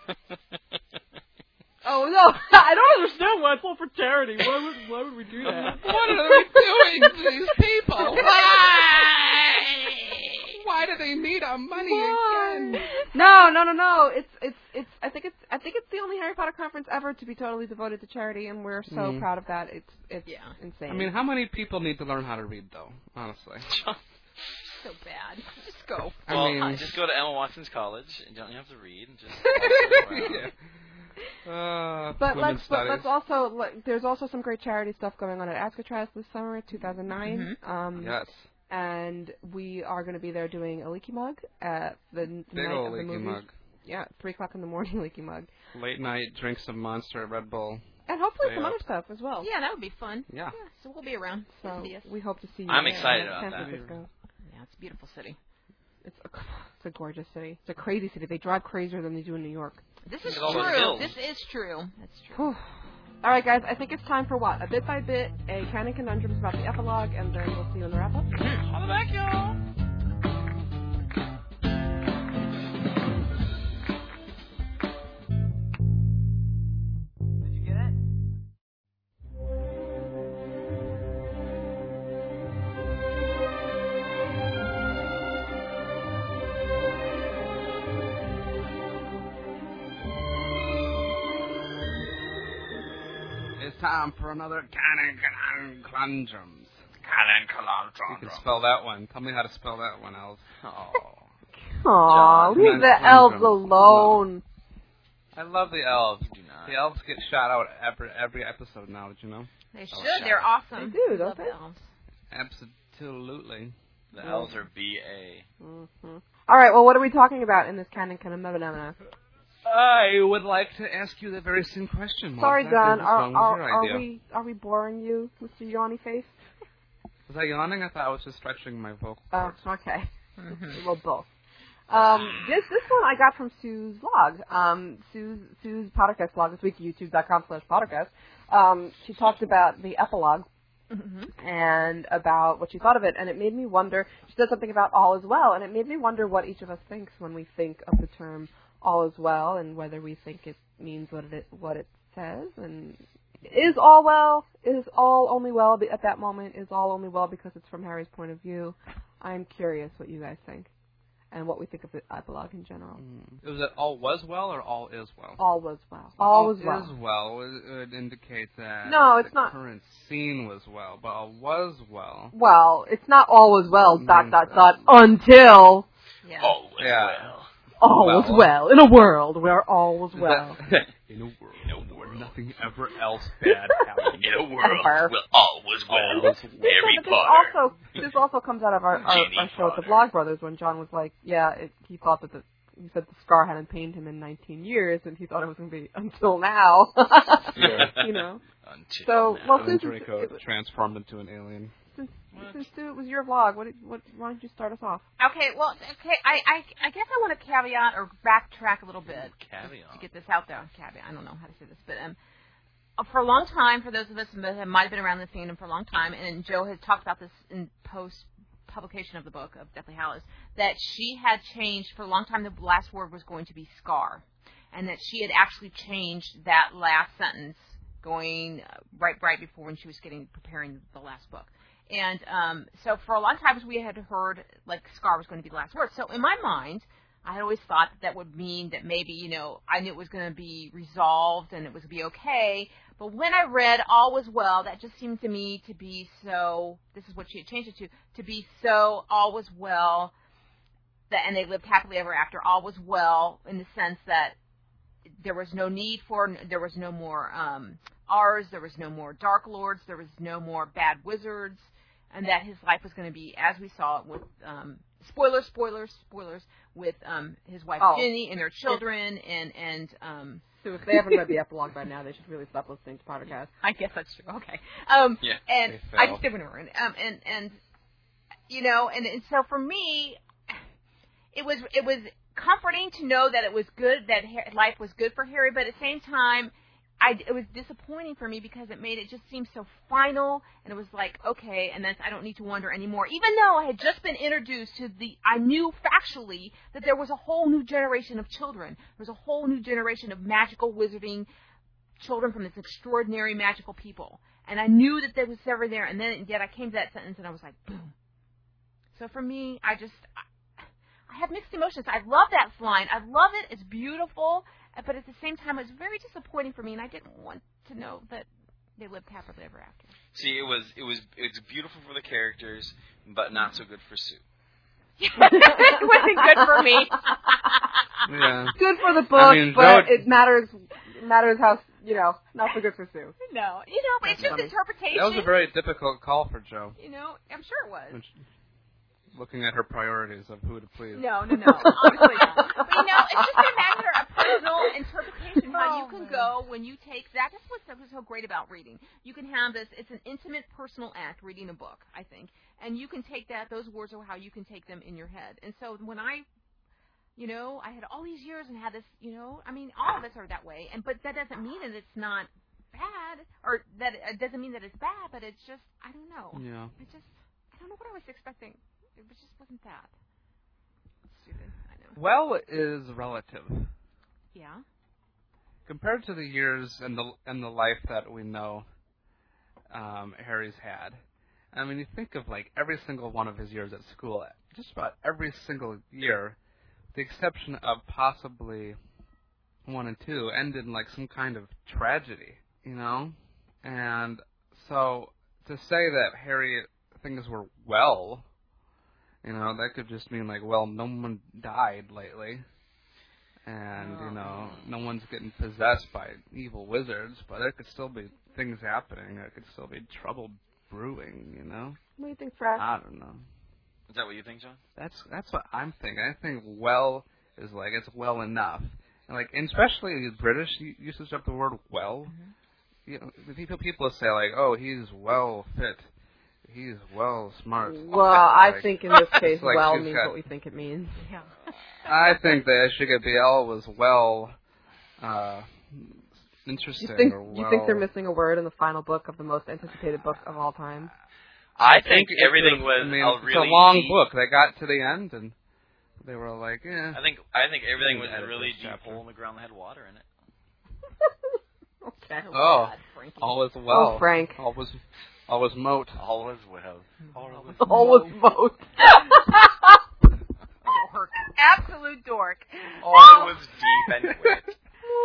Oh no, I don't understand why it's all for charity. Why would why would we do that? What are we doing to these people? Why? Why do they need our money again? No, no, no, no. It's it's it's. I think it's I think it's the only Harry Potter conference ever to be totally devoted to charity, and we're so Mm. proud of that. It's it's Yeah. insane. I mean, how many people need to learn how to read, though? Honestly. So bad. Just go. I Well, mean, just go to Emma Watson's college and don't you have to read and just yeah. Uh, but women's let's but studies. let's also like, there's also some great charity stuff going on at Alcatraz this summer, two thousand nine. Mm-hmm. Um, Yes. and we are going to be there doing a leaky mug at the n- Big night old of the leaky movies. mug. Yeah, three o'clock in the morning leaky mug, Late night, drink some Monster Red Bull. and hopefully Stay some up. other stuff as well. Yeah, that would be fun. Yeah. Yeah, so we'll be around. So See us. we hope to see you. I'm there excited in about San that. Francisco. Yeah, it's a beautiful city. It's a, it's a gorgeous city. It's a crazy city. They drive crazier than they do in New York. This is Look at all those true. hills. This is true. That's true. Whew. All right, guys. I think it's time for what? A bit by bit, a canon conundrums about the epilogue, and then we'll see you in the wrap up. On the back, y'all. Did you get it? It's time for another Canon Conundrums. Canon You can spell that one. Tell me how to spell that one, Elves. Oh. Aw, John, leave the conundrums. elves alone. I love the elves. Do not. The elves get shout out every every episode now. Did you know? They should. shout They're out. awesome. They do, I don't love they? the elves. Absolutely. The elves are B A. Mm-hmm. All right. Well, what are we talking about in this canon conundrum? I would like to ask you the very same question. What Sorry, exactly John. was Are wrong with are, your are idea? we are we boring you, Mister Yawny Face? Was I yawning? I thought I was just stretching my vocal Oh, cords. okay. Mm-hmm. Well, both. Um, this this one I got from Sue's blog. Um, Sue's Sue's podcast blog this week, youtube dot com slash podcast. Um, she talked about the epilogue Mm-hmm. and about what she thought of it, and it made me wonder. She said something about all as well, and it made me wonder what each of us thinks when we think of the term all is well, and whether we think it means what it what it says, and is all well, is all only well at that moment, is all only well because it's from Harry's point of view. I'm curious what you guys think, and what we think of the epilogue in general. Mm. Was it all was well or all is well? All was well. All, all was well. Is well would, would indicate that no, it's the not. current scene was well, but all was well. Well, it's not all was well, dot, dot, dot, until... Yeah. All was yeah. well. All well. was well. In a world where all was well. In a world. In a world. Where nothing ever else bad happened. In a world Ever. where all was well. All was well. Harry this Potter. Also, this also comes out of our, our, Ginny our show at the Potter. Vlog Brothers when John was like, yeah, it, he thought that the... He said the scar hadn't pained him in nineteen years, and he thought it was going to be until now. Yeah. You know. Until So, now. well, And since Draco it's, it, transformed into an alien. since, since Stu, it was your vlog, what, did, what? Why don't you start us off? Okay, well, okay, I, I, I guess I want to caveat or backtrack a little bit Caveat. to get this out there. Caveat, I don't know how to say this, but um, for a long time, for those of us that might have been around the fandom for a long time, and Joe has talked about this in post publication of the book of Deathly Hallows, that she had changed for a long time. The last word was going to be Scar, and that she had actually changed that last sentence going uh, right right before when she was getting preparing the last book. And um, so for a long time we had heard like Scar was going to be the last word. So in my mind, I had always thought that, that would mean that maybe, you know, I knew it was going to be resolved and it was going to be okay. But when I read All Was Well, that just seemed to me to be so, this is what she had changed it to, to be so all was well, that, and they lived happily ever after, all was well in the sense that there was no need for, there was no more um, R's, there was no more Dark Lords, there was no more bad wizards, and that his life was going to be, as we saw it with, um, spoilers, spoilers, spoilers, with um, his wife Oh. Ginny and their children, and, and um, So if they haven't read the epilogue by now, they should really stop listening to Pottercast. I guess that's true. Okay. Um, Yeah, and they I fell. just didn't remember. Um, and and you know, and, and so for me, it was it was comforting to know that it was good, that ha- life was good for Harry, but at the same time, I, it was disappointing for me because it made it just seem so final, and it was like, okay, and then I don't need to wonder anymore. Even though I had just been introduced to the, I knew factually that there was a whole new generation of children. There was a whole new generation of magical wizarding children from this extraordinary magical people. And I knew that there was ever there, and then yet I came to that sentence and I was like, boom. So for me, I just, I, I have mixed emotions. I love that line. I love it. It's beautiful. But at the same time, it was very disappointing for me, and I didn't want to know that they lived happily ever after. See, it was it was it's beautiful for the characters, but not so good for Sue. It wasn't good for me. Yeah. Good for the book, I mean, but Joe- it matters. It matters how, you know, not so good for Sue. No, you know, but it's just funny. interpretation. That was a very difficult call for Joe. You know, I'm sure it was. Which, looking at her priorities of who to please. No, no, no. Obviously not. But, you know, it's just a matter of personal interpretation, how you can go when you take that. That's what's so, so great about reading. You can have this, it's an intimate, personal act, reading a book, I think. And you can take that, those words are how you can take them in your head. And so when I, you know, I had all these years and had this, you know, I mean, all of us are that way. And But that doesn't mean that it's not bad, or that it doesn't mean that it's bad, but it's just, I don't know. Yeah. I just, I don't know what I was expecting. It just wasn't that. Stupid, I know. Well is relative. Yeah. Compared to the years and the and the life that we know um, Harry's had. I mean, you think of like every single one of his years at school. Just about every single year, with the exception of possibly one and two, ended in like some kind of tragedy, you know. And so to say that Harry things were well. You know, that could just mean, like, well, no one died lately. And, you know, no one's getting possessed by evil wizards. But there could still be things happening. There could still be trouble brewing, you know? What do you think, Fred? I don't know. Is that what you think, John? That's that's what I'm thinking. I think well is, like, it's well enough. And, like, and especially the British usage of the word well. Mm-hmm. You know, people, people say, like, oh, he's well fit. He's well smart. Well, I like, think in this case, like well she's means got- what we think it means. Yeah. I think that Sugar B L was well uh, interesting. You think, or you well, think they're missing a word in the final book of the most anticipated book of all time? I think it's everything a- was I mean, a it's really a long neat- book. They got to the end, and They were like, eh. I think I think everything was Edit a really this deep chapter. hole in the ground that had water in it. Okay. Oh, God, Frankie. all was well. Oh, Frank. All was, all was moat. All was well. All was All was moat. Dork. Absolute dork. all was deep and wet.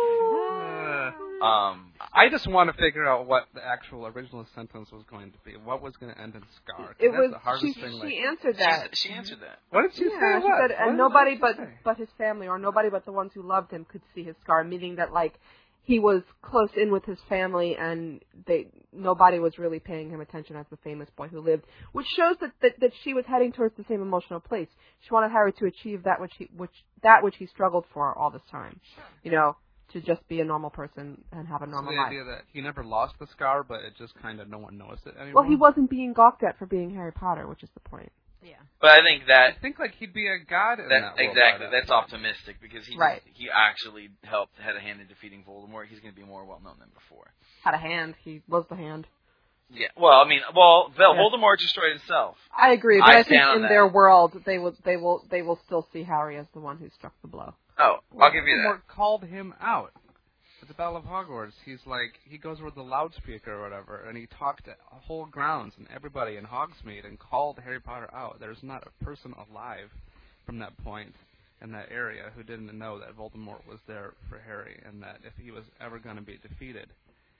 Uh, Um, I just want to figure out what the actual original sentence was going to be. What was going to end in scar? 'Cause It that's was. the hardest She, thing. she Like, answered that. she, she answered that. what did she Yeah, say? she What? said, What and did nobody she but say? but his family, or nobody but the ones who loved him, could see his scar. Meaning that, like, he was close in with his family, and they nobody was really paying him attention as the famous boy who lived, which shows that that, that she was heading towards the same emotional place. She wanted Harry to achieve that which he which that which he struggled for all this time. You know, to just be a normal person and have a So normal the life. idea that he never lost the scar, but it just kind of no one noticed it anymore. Well, he wasn't being gawked at for being Harry Potter, which is the point. Yeah. But I think I that think like he'd be a god in That, that, world exactly. by that That's point. optimistic because he Right. just, he actually helped had a hand in defeating Voldemort. He's going to be more well known than before. Had a hand. He was the hand. Yeah. Well, I mean, well, Vel- Yeah. Voldemort destroyed himself. I agree, but I I, think stand on in that. their world they will they will they will still see Harry as the one who struck the blow. Oh, I'll give you that. Voldemort called him out at the Battle of Hogwarts. He's like, he goes with the loudspeaker or whatever, and he talked to whole grounds and everybody in Hogsmeade and called Harry Potter out. There's not a person alive from that point in that area who didn't know that Voldemort was there for Harry, and that if he was ever going to be defeated,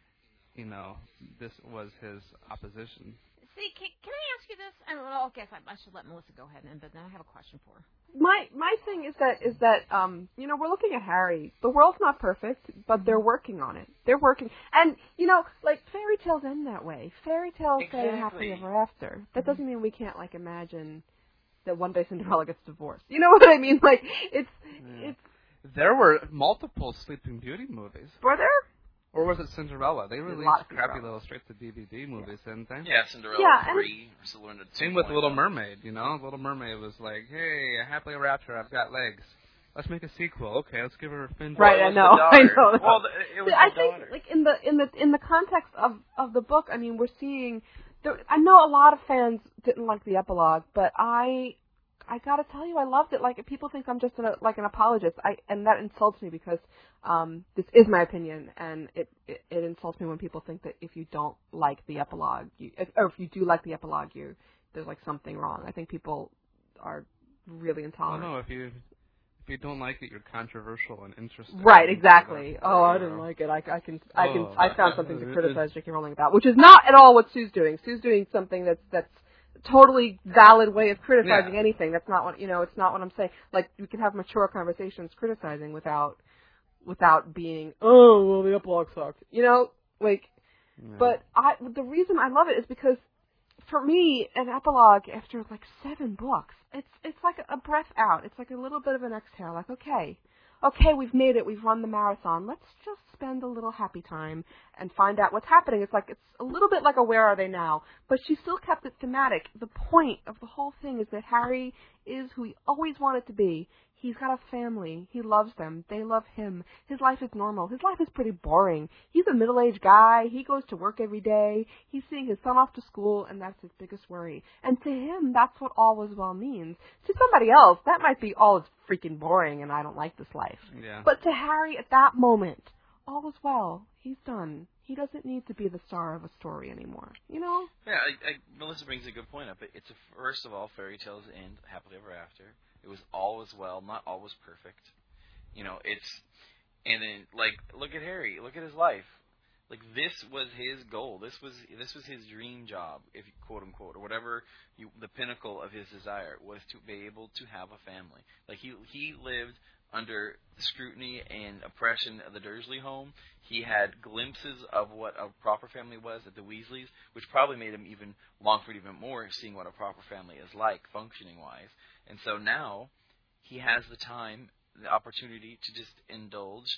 you know, this was his opposition. See, can, can I ask you this? I mean, well, I guess I, I should let Melissa go ahead, and but then I have a question for her. My my thing is that is that um you know, we're looking at Harry. The world's not perfect, but they're working on it. They're working, and you know, like fairy tales end that way. Fairy tales say happily Exactly. ever after. That doesn't mean we can't like imagine that one day Cinderella gets divorced. You know what I mean? Like it's Yeah. it's There were multiple Sleeping Beauty movies. were there? Or was it Cinderella? They a lot released of crappy Cinderella. little straight-to-D V D movies, didn't they? Yeah, Cinderella Yeah, and- three. Or Cinderella two Same with point Little oh. Mermaid, you know? Little Mermaid was like, hey, happily ever after, I've got legs. Let's make a sequel. Okay, let's give her a fin. Right, Well, I it was know, the I daughter. know. Well, the, it was I the think, daughter. like in the in the in the context of of the book, I mean, we're seeing. There, I know a lot of fans didn't like the epilogue, but I, I gotta tell you, I loved it. Like, people think I'm just an, like an apologist, I and that insults me because um, this is my opinion, and it, it it insults me when people think that if you don't like the epilogue, you, if, or if you do like the epilogue, you there's like something wrong. I think people are really Oh, intolerant. no, if you if you don't like it, you're controversial and interesting. Right, exactly. Oh, I didn't like it. I, I can, I can, I found something to criticize J K Rowling about, which is not at all what Sue's doing. Sue's doing something that's that's a totally valid way of criticizing Yeah. anything. That's not what you know. It's not what I'm saying. Like, we can have mature conversations criticizing without without being, oh, well, the epilogue sucked. You know, like. Yeah. But I, the reason I love it is because, for me, an epilogue after like seven books, it's it's like a breath out. It's like a little bit of an exhale. Like, okay, okay, we've made it. We've run the marathon. Let's just spend a little happy time and find out what's happening. It's like it's a little bit like a Where Are They Now? But she still kept it thematic. The point of the whole thing is that Harry is who he always wanted to be. He's got a family. He loves them. They love him. His life is normal. His life is pretty boring. He's a middle-aged guy. He goes to work every day. He's seeing his son off to school, and that's his biggest worry. And to him, that's what all is well means. To somebody else, that might be all is freaking boring, and I don't like this life. Yeah. But to Harry, at that moment, all is well. He's done. He doesn't need to be the star of a story anymore. You know? Yeah, I, I, Melissa brings a good point up. It, it's a, first of all, fairy tales end happily ever after. It was always well, not always perfect. You know, it's and then like look at Harry, look at his life. Like this was his goal. This was this was his dream job, if you quote unquote, or whatever you, the pinnacle of his desire was to be able to have a family. Like he he lived under scrutiny and oppression of the Dursley home. He had glimpses of what a proper family was at the Weasleys, which probably made him even long for it even more, seeing what a proper family is like, functioning-wise. And so now he has the time, the opportunity to just indulge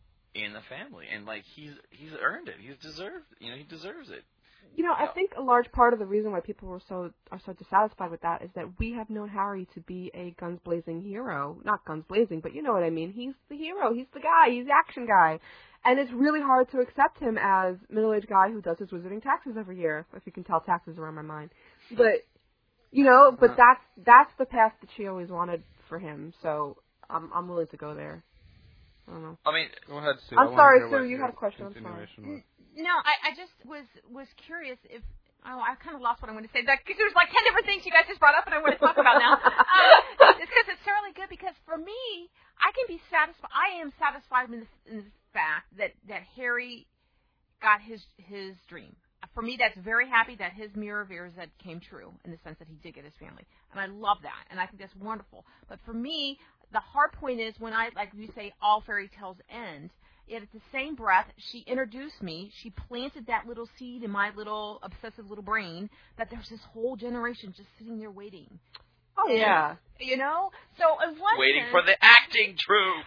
in the family. And, like, he's he's earned it. He's deserved You know, he deserves it. You know, I think a large part of the reason why people were so are so dissatisfied with that is that we have known Harry to be a guns blazing hero. Not guns blazing, but you know what I mean. He's the hero. He's the guy. He's the action guy. And it's really hard to accept him as middle-aged guy who does his wizarding taxes every year. If you can tell, taxes are on my mind. But, you know, but that's that's the path that she always wanted for him. So I'm I'm willing to go there. I don't know. I mean, go ahead, Sue. I'm sorry, Sue. You had a question. I'm sorry. Was. No, I, I just was was curious if. Oh, I kind of lost what I wanted to say. That, cause there's like ten different things you guys just brought up, and I want to talk about now. Um, it's because it's certainly good. Because for me, I can be satisfied. I am satisfied in the, in the fact that that Harry got his his dream. For me, that's very happy that his mirror of ears that came true in the sense that he did get his family, and I love that, and I think that's wonderful. But for me, the hard point is when I, like you say, all fairy tales end. Yet at the same breath, she introduced me. She planted that little seed in my little obsessive little brain that there's this whole generation just sitting there waiting. Oh yeah, you know. So in one waiting sense, for the acting truth.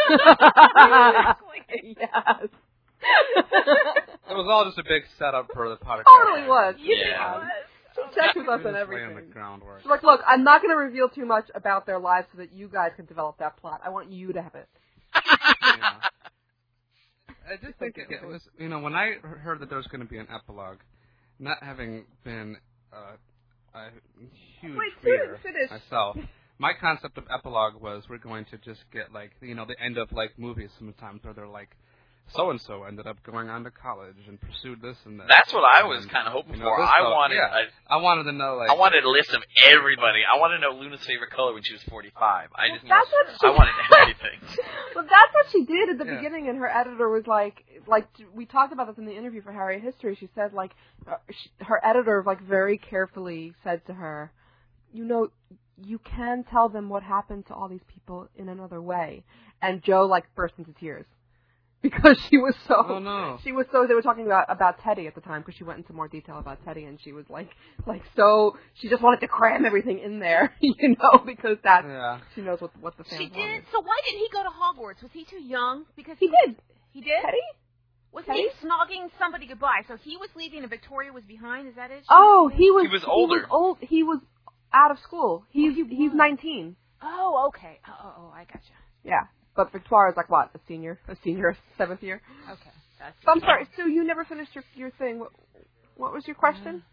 Yes. It was all just a big setup for the podcast. Totally was. Yeah. She checked with us Just on laying everything. the groundwork. She's like, look, I'm not going to reveal too much about their lives so that you guys can develop that plot. I want you to have it. Yeah. I just think it, it was, you know, when I heard that there was going to be an epilogue, not having been uh, a huge Wait, reader finish. myself, my concept of epilogue was we're going to just get, like, you know, the end of, like, movies sometimes where they're like, so-and-so ended up going on to college and pursued this and that. That's what I and, was kind of hoping you know, for. this I stuff, wanted, yeah. I, I wanted to know, like, I wanted a list of everybody. I wanted to know Luna's favorite color when she was forty-five. I Well, just, that's what she I wanted everything. Well, that's what she did at the Yeah. beginning, and her editor was like, like we talked about this in the interview for Harry History. She said, like, uh, she, her editor, like, very carefully said to her, you know, you can tell them what happened to all these people in another way. And Joe, like, burst into tears. Because she was so, oh, no. she was so, they were talking about, about Teddy at the time, because she went into more detail about Teddy, and she was like, like, so, she just wanted to cram everything in there, you know, because that's, Yeah. she knows what, what the fans she did. wanted. So why did he go to Hogwarts? Was he too young? Because He he, did. He did. Teddy? Was Teddy? he snogging somebody goodbye? So he was leaving, and Victoria was behind. Is that it? Oh, he was, He was older. He was old, he was out of school. He's, Oh, he he's was. nineteen. Oh, okay. Oh, oh, oh, I gotcha. Yeah. But Victoria's like, what, a senior? A senior, seventh year? Okay. That's So I'm sorry, Sue, you never finished your, your thing. What, what was your question?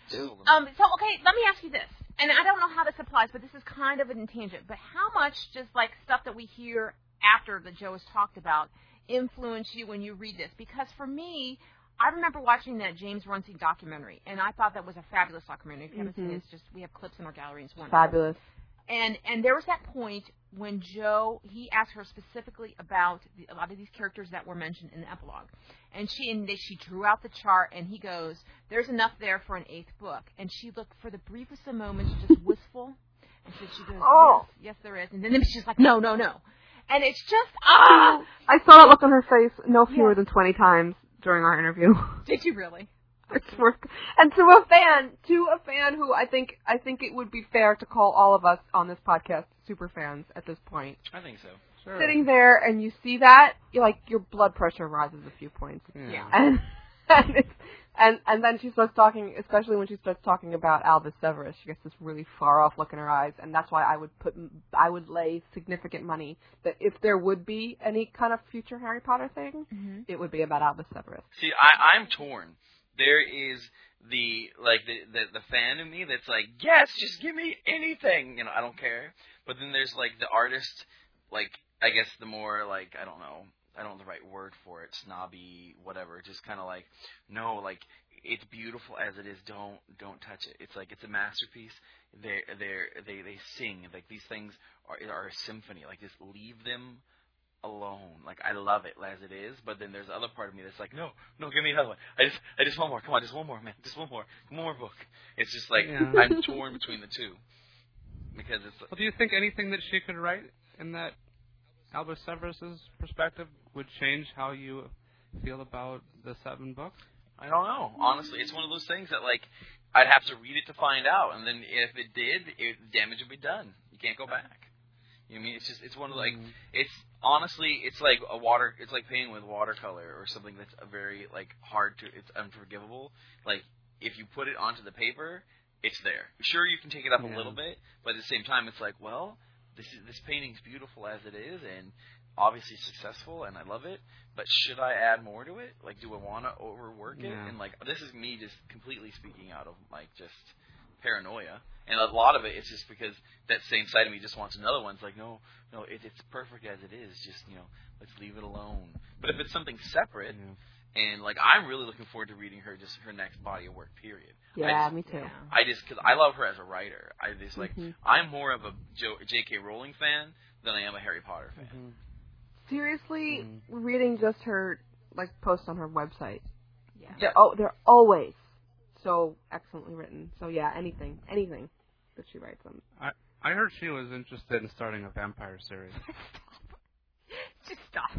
Um, so, okay, let me ask you this. And I don't know how this applies, but this is kind of a tangent. But how much just, like, stuff that we hear after that Joe has talked about influence you when you read this? Because for me, I remember watching that James Runcie documentary, and I thought that was a fabulous documentary. If you haven't Mm-hmm. seen it, it's just, we have clips in our gallery, and it's wonderful. Fabulous. And and there was that point when Joe, he asked her specifically about the, a lot of these characters that were mentioned in the epilogue. And she and they, she drew out the chart, and he goes, there's enough there for an eighth book. And she looked for the briefest of moments just wistful. And so she goes, Oh. yes, yes, there is. And then she's like, no, no, no. And it's just, ah! I saw that look on her face no fewer Yeah. than twenty times during our interview. Did you really? It's worth, and to a fan, to a fan who I think I think it would be fair to call all of us on this podcast super fans at this point. I think so. Sure. Sitting there and you see that, you're like your blood pressure rises a few points. Yeah. And and it's, and and then she starts talking, especially when she starts talking about Albus Severus. She gets this really far off look in her eyes, and that's why I would put I would lay significant money that if there would be any kind of future Harry Potter thing, Mm-hmm. it would be about Albus Severus. See, I, I'm torn. There is the like the, the the fan in me that's like, yes, just give me anything, you know, I don't care. But then there's like the artist, like I guess the more like I don't know, I don't know the right word for it, snobby, whatever. Just kind of like, no, like it's beautiful as it is. Don't don't touch it. It's like it's a masterpiece. They they they they sing like these things are are a symphony. Like just leave them alone. Like I love it as it is, but then there's the other part of me that's like, no, no, give me another one. I just, I just want more. Come on, just one more, man. Just one more, one more book. It's just like Yeah. I'm torn between the two because it's. Well, do you think anything that she could write in that Albus Severus's perspective would change how you feel about the seven books? I don't know. Honestly, it's one of those things that like I'd have to read it to find out, and then if it did, it, damage would be done. You can't go back. You know what I mean? It's just, it's one of the, like, it's, honestly, it's like a water, it's like painting with watercolor or something that's a very, like, hard to, it's unforgivable. Like, if you put it onto the paper, it's there. Sure, you can take it up Yeah. a little bit, but at the same time, it's like, well, this is, this painting's beautiful as it is, and obviously successful, and I love it, but should I add more to it? Like, do I want to overwork it? Yeah. And, like, this is me just completely speaking out of, like, just paranoia. And a lot of it is just because that same side of me just wants another one. It's like, no, no, it, it's perfect as it is. Just, you know, let's leave it alone. But if it's something separate, yeah. and, like, I'm really looking forward to reading her, just her next body of work, period. Yeah, just, me too. I just, because I love her as a writer. I just, like, mm-hmm. I'm more of a J K Rowling fan than I am a Harry Potter fan. Mm-hmm. Seriously, mm-hmm. reading just her, like, posts on her website. Yeah. They're, oh, they're always so excellently written. So, yeah, anything, anything that she writes on. I I heard she was interested in starting a vampire series. Stop. Just stop.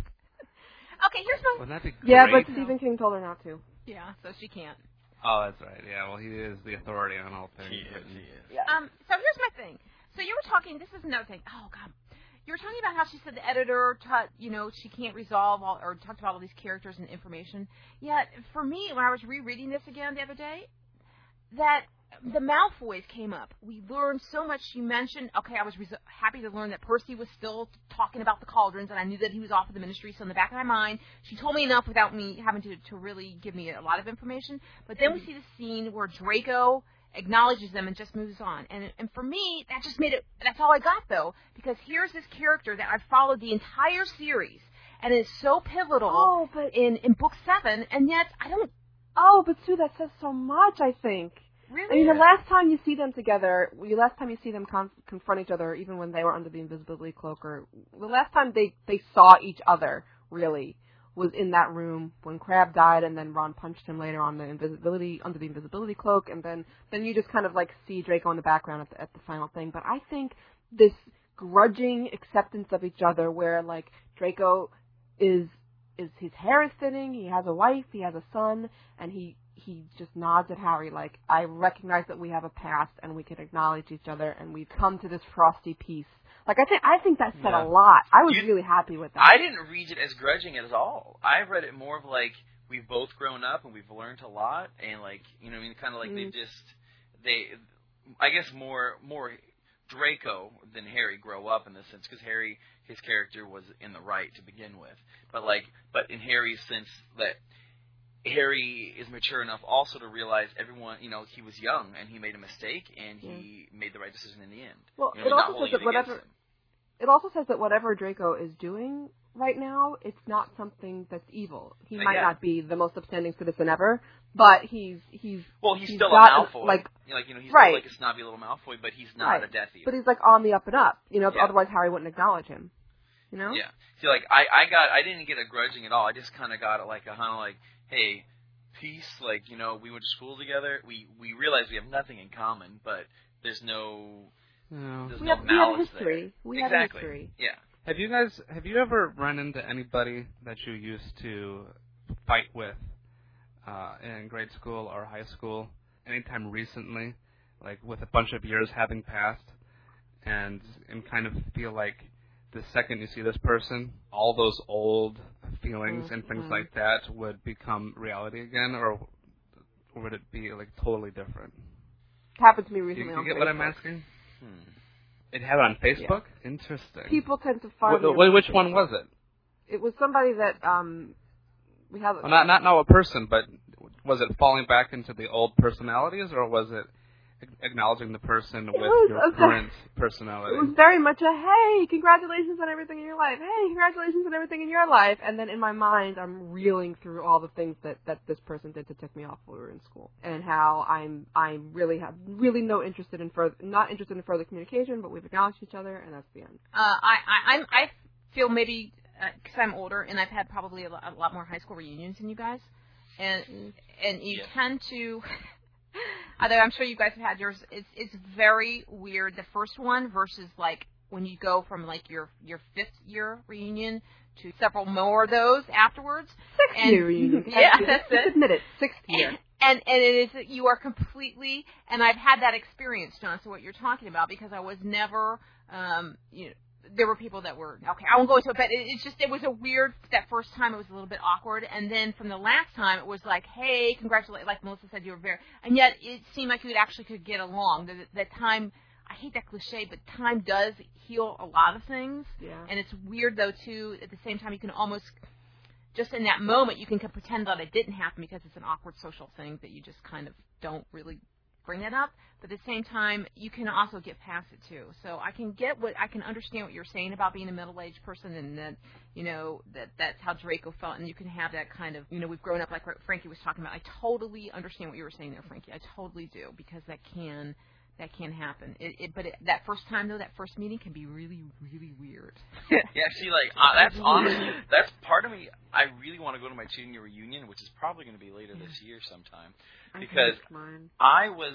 Okay, here's my... Wouldn't that be great? Yeah, but Stephen King told her not to. Yeah, so she can't. Oh, that's right. Yeah, well, he is the authority on all things. He is, he is. Yeah. Um, so here's my thing. So you were talking, this is another thing. Oh, God. You were talking about how she said the editor, taught, you know, she can't resolve all, or talked about all these characters and information. Yet, for me, when I was rereading this again the other day, that the Malfoys came up. We learned so much. She mentioned, okay, I was res- happy to learn that Percy was still talking about the cauldrons, and I knew that he was off of the Ministry, so in the back of my mind, she told me enough without me having to, to really give me a lot of information. But then we see the scene where Draco acknowledges them and just moves on. And and for me, that just made it, that's all I got, though, because here's this character that I've followed the entire series, and is so pivotal oh, but in, in book seven, and yet I don't... Oh, but Sue, that says so much, I think. Really? I mean, the last time you see them together, the last time you see them con- confront each other, even when they were under the invisibility cloak, or the last time they, they saw each other, really, was in that room when Crabbe died, and then Ron punched him later on the invisibility under the invisibility cloak, and then, then you just kind of like see Draco in the background at the, at the final thing. But I think this grudging acceptance of each other, where like Draco is is his hair is thinning, he has a wife, he has a son, and he. He just nods at Harry like, I recognize that we have a past and we can acknowledge each other and we've come to this frosty peace. Like, I think I think that said yeah. a lot. I was you, really happy with that. I didn't read it as grudging at all. I read it more of like, we've both grown up and we've learned a lot, and like, you know what I mean, kind of like mm. they just, they, I guess more, more Draco than Harry grow up in this sense, because Harry, his character was in the right to begin with. But like, but in Harry's sense that, Harry is mature enough also to realize everyone, you know, he was young and he made a mistake and he yeah. made the right decision in the end. Well, you know, it also says that whatever it also says that whatever Draco is doing right now, it's not something that's evil. He but might yeah. not be the most upstanding citizen ever, but he's he's well, he's, he's still got, a Malfoy. Like, you know, like you know, he's right. still like a snobby little Malfoy, but he's not right. a Death Eater. But he's like on the up and up. You know, yeah. otherwise Harry wouldn't acknowledge him. You know? Yeah. See, like I, I got, I didn't get a grudging at all. I just kind of got it like a kind of like, hey. Peace, like, you know, we went to school together. We we realize we have nothing in common, but there's no, no. there's we no have, malice we have history. there. We exactly. have history. Yeah. Have you guys, have you ever run into anybody that you used to fight with uh, in grade school or high school, anytime recently, like with a bunch of years having passed, and and kind of feel like the second you see this person, all those old feelings mm-hmm. and things like that would become reality again, or, or would it be like totally different? It happened to me recently. Do you, do you on get Facebook. what I'm asking? Hmm. It happened on Facebook? Yeah. Interesting. People tend to find. Wh- wh- which one was it? It was somebody that um we have. Well, not not know a person, but was it falling back into the old personalities, or was it acknowledging the person it with your a, current personality? It was very much a, hey, congratulations on everything in your life. Hey, congratulations on everything in your life. And then in my mind, I'm reeling through all the things that, that this person did to tick me off while we were in school, and how I'm I really have really no interest in further, not interested in further communication, but we've acknowledged each other, and that's the end. Uh, I I I'm, I feel maybe because uh, I'm older and I've had probably a lot, a lot more high school reunions than you guys, and and you yeah. tend to. Although I'm sure you guys have had yours, it's it's very weird. The first one versus like when you go from like your your fifth year reunion to several more of those afterwards. Sixth year reunion. Yeah, that's it. Just admit it. Sixth year. And and it is you are completely. And I've had that experience, John. So what you're talking about, because I was never, um, you know. There were people that were, okay, I won't go into it, but it, it's just, it was a weird, that first time it was a little bit awkward, and then from the last time it was like, hey, congratulations, like Melissa said, you were very, and yet it seemed like you actually could get along. That, that time, I hate that cliche, but time does heal a lot of things, yeah. and it's weird, though, too, at the same time, you can almost, just in that moment, you can pretend that it didn't happen because it's an awkward social thing that you just kind of don't really bring that up. But at the same time, you can also get past it too. So I can get what I can understand what you're saying about being a middle-aged person, and that you know that that's how Draco felt, and you can have that kind of you know we've grown up like what Frankie was talking about. I totally understand what you were saying there, Frankie. I totally do, because that can that can happen. It, it, but it, that first time though, that first meeting can be really really weird. Yeah, see, like uh, that's honestly that's part of me. I really want to go to my junior reunion, which is probably going to be later this year sometime, because I was.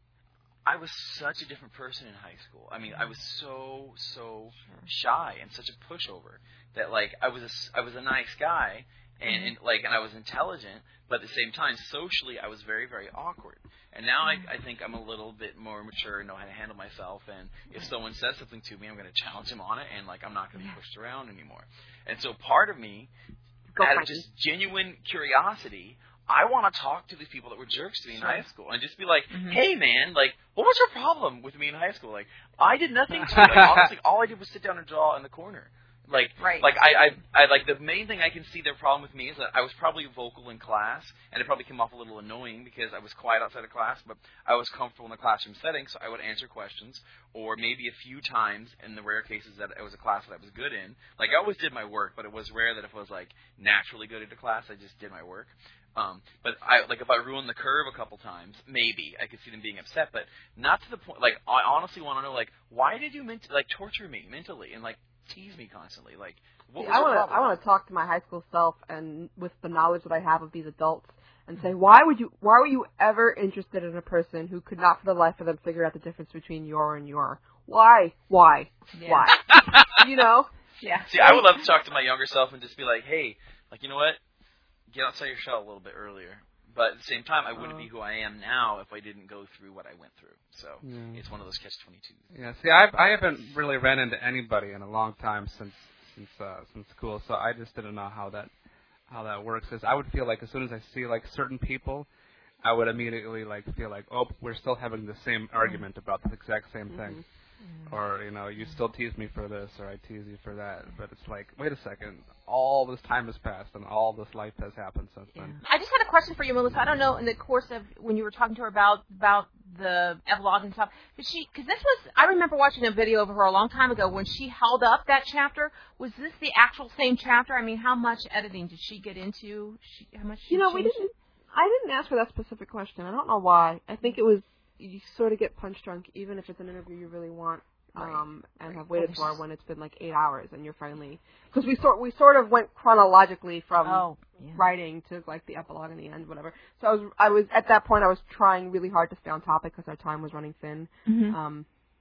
I was such a different person in high school. I mean, I was so so shy and such a pushover that like I was a, I was a nice guy and, mm-hmm. and like and I was intelligent, but at the same time socially I was very very awkward. And now mm-hmm. I I think I'm a little bit more mature and know how to handle myself. And if someone says something to me, I'm going to challenge him on it, and like I'm not going to be pushed around anymore. And so part of me, out of just genuine curiosity, I want to talk to these people that were jerks to me in sure. high school and just be like, mm-hmm. hey, man, like, what was your problem with me in high school? Like, I did nothing to you. Like, honestly, all I did was sit down and draw in the corner. Like, right. like I, I, I, like, the main thing I can see their problem with me is that I was probably vocal in class, and it probably came off a little annoying because I was quiet outside of class, but I was comfortable in the classroom setting, so I would answer questions, or maybe a few times in the rare cases that it was a class that I was good in. Like, I always did my work, but it was rare that if I was, like, naturally good at a class, I just did my work. Um, but I like if I ruined the curve a couple times, maybe I could see them being upset, but not to the point. Like I honestly want to know, like, why did you ment- like torture me mentally and like tease me constantly? Like, what See, was I want to I want to talk to my high school self and with the knowledge that I have of these adults and say, why would you why were you ever interested in a person who could not for the life of them figure out the difference between your and your? Why? Why? Yeah. Why? You know? Yeah. See, I would love to talk to my younger self and just be like, hey, like, you know what? Get outside your shell a little bit earlier. But at the same time, I wouldn't uh, be who I am now if I didn't go through what I went through. So yeah. It's one of those catch twenty-twos. Yeah. See, I've, I haven't really ran into anybody in a long time since since uh, since school. So I just didn't know how that how that works. Is I would feel like as soon as I see like certain people, I would immediately like feel like, oh, we're still having the same argument about the exact same thing. Mm-hmm. Or, you know, you still tease me for this, or I tease you for that. But it's like, wait a second, all this time has passed, and all this life has happened since yeah. then. I just had a question for you, Melissa. I don't know, in the course of when you were talking to her about about the epilogue and stuff, did she, because this was, I remember watching a video of her a long time ago when she held up that chapter. Was this the actual same chapter? I mean, how much editing did she get into? She, how much? You know, we didn't, I didn't ask for that specific question. I don't know why. I think it was, you sort of get punch drunk, even if it's an interview you really want, um, right. and right. have waited for when it's been like eight hours, and you're finally, because we sort we sort of went chronologically from oh, yeah. writing to like the epilogue and the end, whatever. So I was, I was at that point, I was trying really hard to stay on topic because our time was running thin. Mm-hmm. Um,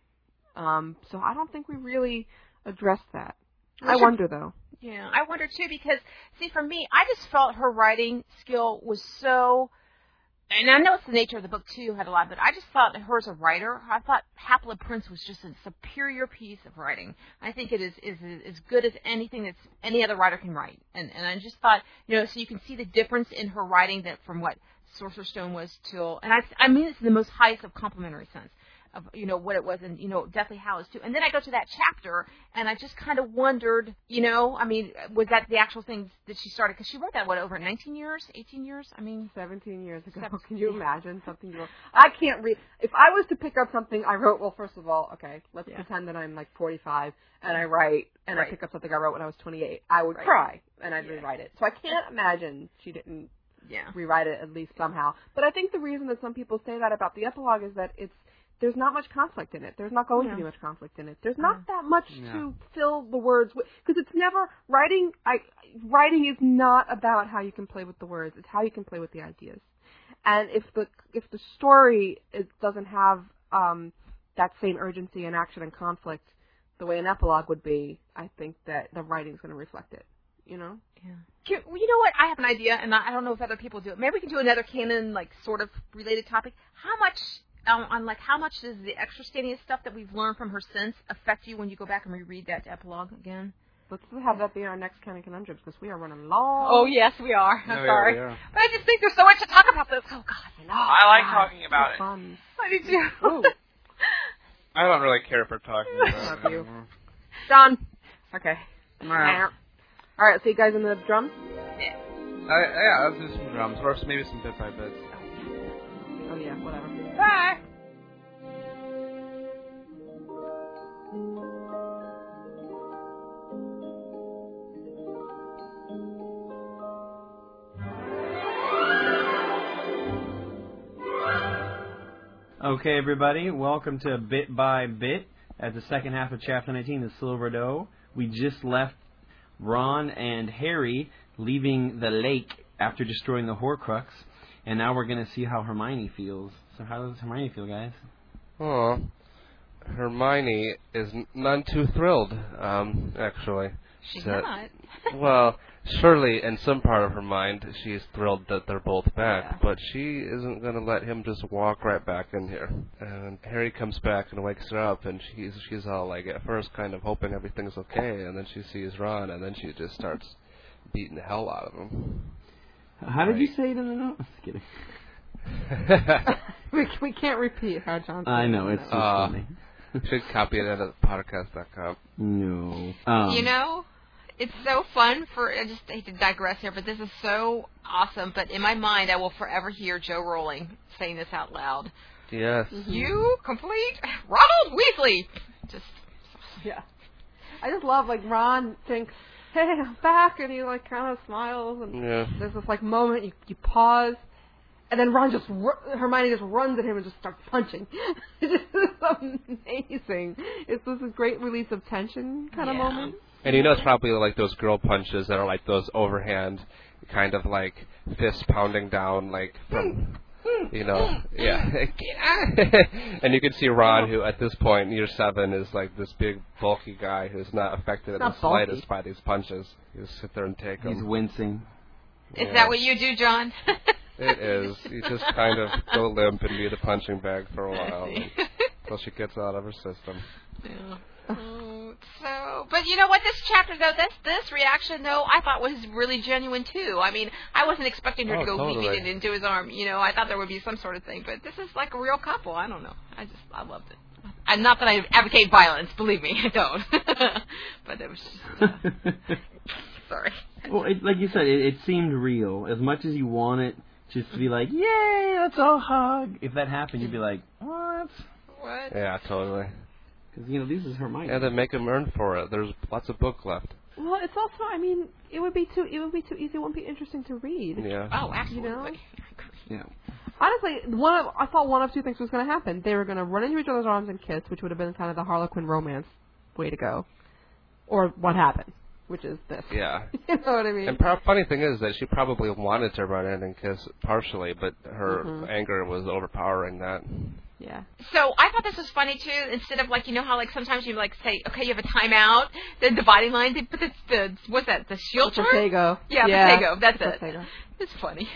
um, so I don't think we really addressed that. I, I wonder though. Yeah, I wonder too because see, for me, I just felt her writing skill was so. And I know it's the nature of the book, too, had a lot, but I just thought her as a writer, I thought Half-Blood Prince was just a superior piece of writing. I think it is, is, is as good as anything that's any other writer can write. And and I just thought, you know, so you can see the difference in her writing that from what Sorcerer's Stone was till, and I, I mean this in the most highest of complimentary sense. Of, you know, what it was, and, you know, Deathly Hallows, too. And then I go to that chapter, and I just kind of wondered, you know, I mean, was that the actual thing that she started? Because she wrote that, what, over nineteen years, eighteen years? I mean... seventeen years ago. seventeen Can you imagine something you wrote? I can't read... If I was to pick up something I wrote, well, first of all, okay, let's yeah. pretend that I'm, like, forty-five, and I write, and right. I pick up something I wrote when I was twenty-eight. I would right. cry, and I'd yeah. rewrite it. So I can't imagine she didn't yeah. rewrite it at least somehow. But I think the reason that some people say that about the epilogue is that it's there's not much conflict in it. There's not going yeah. to be much conflict in it. There's not that much yeah. to fill the words with, because it's never writing. I writing is not about how you can play with the words. It's how you can play with the ideas. And if the if the story is, doesn't have um, that same urgency and action and conflict the way an epilogue would be, I think that the writing's going to reflect it. You know? Yeah. Can, well, you know what? I have an idea, and I don't know if other people do it. Maybe we can do another canon, like sort of related topic. How much? Um, on like how much does the extraneous stuff that we've learned from her since affect you when you go back and reread that epilogue again? Let's have that be our next Canon Conundrums because we are running long. Oh yes, we are. I'm no, sorry, yeah, but I just think there's so much to talk about this. Oh God, I know. I like talking about it. Fun. I do too. I don't really care for talking about Love it. you. Done. Okay. All right. All right. See you guys in the drums. Yeah. Uh, yeah, let's do some drums or maybe some bit by bit. Oh yeah, whatever. Bye. Okay, everybody, welcome to Bit by Bit at the second half of Chapter nineteen, The Silver Doe. We just left Ron and Harry leaving the lake after destroying the Horcrux, and now we're going to see how Hermione feels. So how does Hermione feel, guys? Oh, Hermione is n- none too thrilled, um, actually. She's that, not. Well, surely in some part of her mind she's thrilled that they're both back, Yeah. but she isn't going to let him just walk right back in here. And Harry comes back and wakes her up, and she's she's all like, at first kind of hoping everything's okay, and then she sees Ron, and then she just starts beating the hell out of him. How did Right. you say it in the note? Just kidding. we we can't repeat how John. said I it. know, it's so Uh, funny. Should copy it at podcast dot com. No. Um, You know, it's so fun for, I just hate to digress here, but this is so awesome. But in my mind, I will forever hear Joe Rowling saying this out loud. Yes. You complete Ronald Weasley. Just, Yeah. I just love, like, Ron thinks, hey, I'm back, and he, like, kind of smiles, and Yeah. there's this, like, moment, you, you pause, and then Ron just, ru- Hermione just runs at him and just starts punching. It's just amazing. It's this great release of tension kind of Yeah. moment. And you know it's probably like those girl punches that are like those overhand, kind of like fist pounding down, like from, you know, yeah. And you can see Ron, who at this point, year seven, is like this big, bulky guy who's not affected in Not the bulky. slightest by these punches. You just sit there and take He's them. wincing. is Yeah. that what you do, John? It is. You just kind of go limp and be the punching bag for a while I see. until she gets out of her system. Yeah. Oh, so, but you know what? This chapter, though, this this reaction, though, I thought was really genuine too. I mean, I wasn't expecting her Oh, to go totally. leaping it into his arm. You know, I thought there would be some sort of thing, but this is like a real couple. I don't know. I just, I loved it. And not that I advocate violence, believe me, I don't. But it was just, uh, sorry. Well, it, like you said, it, it seemed real. As much as you want it just to be like, yay, let's all hug. If that happened, you'd be like, what? What? Yeah, totally. Because, you know, this is Hermione. And then make him earn for it. There's lots of book left. Well, it's also, I mean, it would be too, it would be too easy. It wouldn't be interesting to read. Yeah. Oh, absolutely. You know? Yeah. Honestly, one of, I thought one of two things was going to happen. They were going to run into each other's arms and kiss, which would have been kind of the Harlequin romance way to go. Or what happened, which is this. Yeah. You know what I mean? And pro- funny thing is that she probably wanted to run in and kiss partially, but her Mhm. anger was overpowering that. Yeah. So I thought this was funny too. Instead of like, you know how like sometimes you like say, okay, you have a timeout, the dividing line. They put the, the what's that? The shield turn? Protego. Yeah, yeah. Protego. That's it. Protego. It's funny.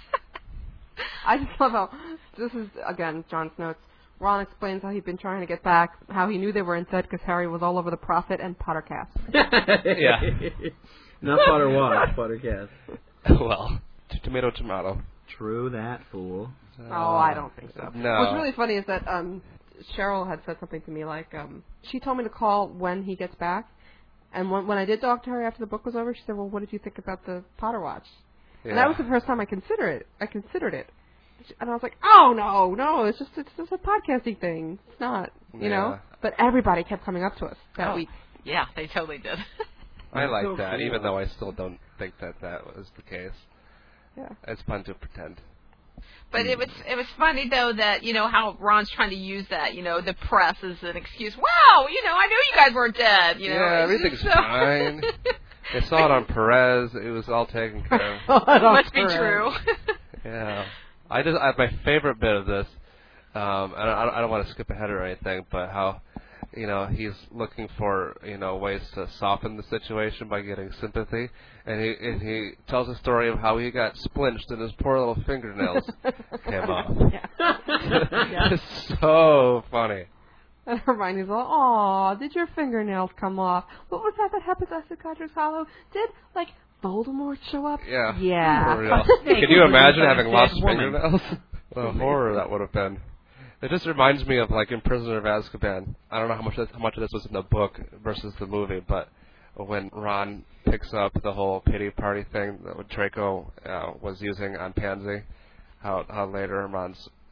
I just love how this is again John's notes. Ron explains how he'd been trying to get back, how he knew they were in set because Harry was all over the Prophet and Pottercast. Yeah. Not Potter Watch, Pottercast. Well, t- tomato, tomato. True that, fool. Oh, I don't think so. No. What's really funny is that um, Cheryl had said something to me like, um, she told me to call when he gets back, and when, when I did talk to her after the book was over, she said, "Well, what did you think about the Potter Watch?" Yeah. And that was the first time I considered it. I considered it, and I was like, "Oh no, no, it's just it's just a podcasting thing. It's not, you Yeah. know." But everybody kept coming up to us that Oh. week. Yeah, they totally did. I That's like so that, cool. even though I still don't think that that was the case. Yeah. It's fun to pretend. But it was it was funny though that you know how Ron's trying to use that you know the press as an excuse. Wow, you know I knew you guys weren't dead. You know, Yeah, It's everything's just so- fine. They saw it on Perez. It was all taken care of. Must be true. Yeah. I just I, my favorite bit of this, um, and I, I don't want to skip ahead or anything, but how, you know, he's looking for, you know, ways to soften the situation by getting sympathy, and he and he tells a story of how he got splinched and his poor little fingernails came off. Yeah. It's so funny. And Hermione's like, "Aw, did your fingernails come off? What was that that happened to us at Godric's Hollow? Did, like, Voldemort show up?" Yeah. Yeah. For real. Hey, Can you look, imagine look, having look, lost dead woman. fingernails? What a horror that would have been. It just reminds me of like in Prisoner of Azkaban. I don't know how much this, how much of this was in the book versus the movie, but when Ron picks up the whole pity party thing that Draco uh, was using on Pansy, how how later Ron's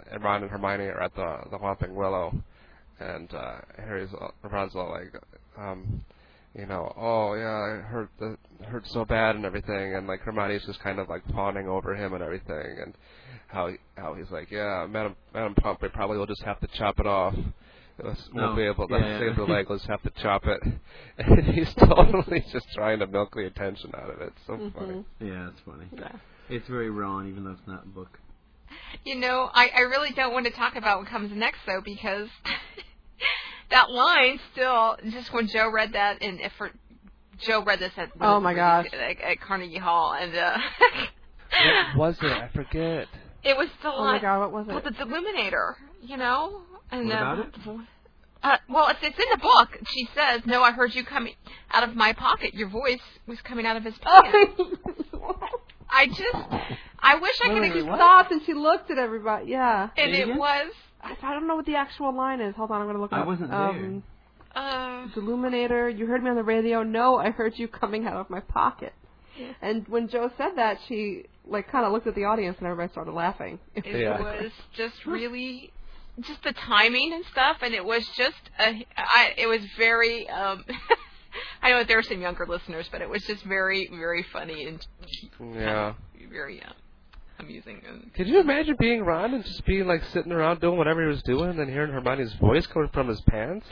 Ron and Hermione are at the the Whomping Willow, and uh, Harry's Ron's all like, um, you know, oh yeah, it hurt the it hurt so bad and everything, and like Hermione's just kind of like fawning over him and everything, and how how he's like, yeah, Madam Madam Pomfrey probably will just have to chop it off. We'll No. be able to Yeah, save yeah. the leg. Let's have to chop it. And he's totally just trying to milk the attention out of it. It's so Mm-hmm. funny. Yeah, it's funny. Yeah. It's very Ron, even though it's not a book. You know, I, I really don't want to talk about what comes next, though, because that line still, just when Joe read that, and if for, Joe read this at, Oh, my gosh. at, at Carnegie Hall, and uh, What was it? I forget. it was the Oh line. my God, what was Well, it? the Deluminator, you know? And, What uh, about it? Uh, well, it's, it's in the book. She says, "No, I heard you coming out of my pocket. Your voice was coming out of his pocket." I just, I wish I Wait, could wait, have wait, what? Stopped and she looked at everybody. Yeah. and Say it it again? was, I, I don't know what the actual line is. Hold on, I'm gonna look it I up. wasn't there. um, uh, Deluminator, you heard me on the radio. No, I heard you coming out of my pocket. And when Joe said that, she like kind of looked at the audience and everybody started laughing. it Yeah. was just really, just the timing and stuff, and it was just, a, I, it was very, um, I know there are some younger listeners, but it was just very, very funny and Yeah. very uh, amusing. And Could you imagine being Ron and just being like sitting around doing whatever he was doing and then hearing Hermione's voice coming from his pants?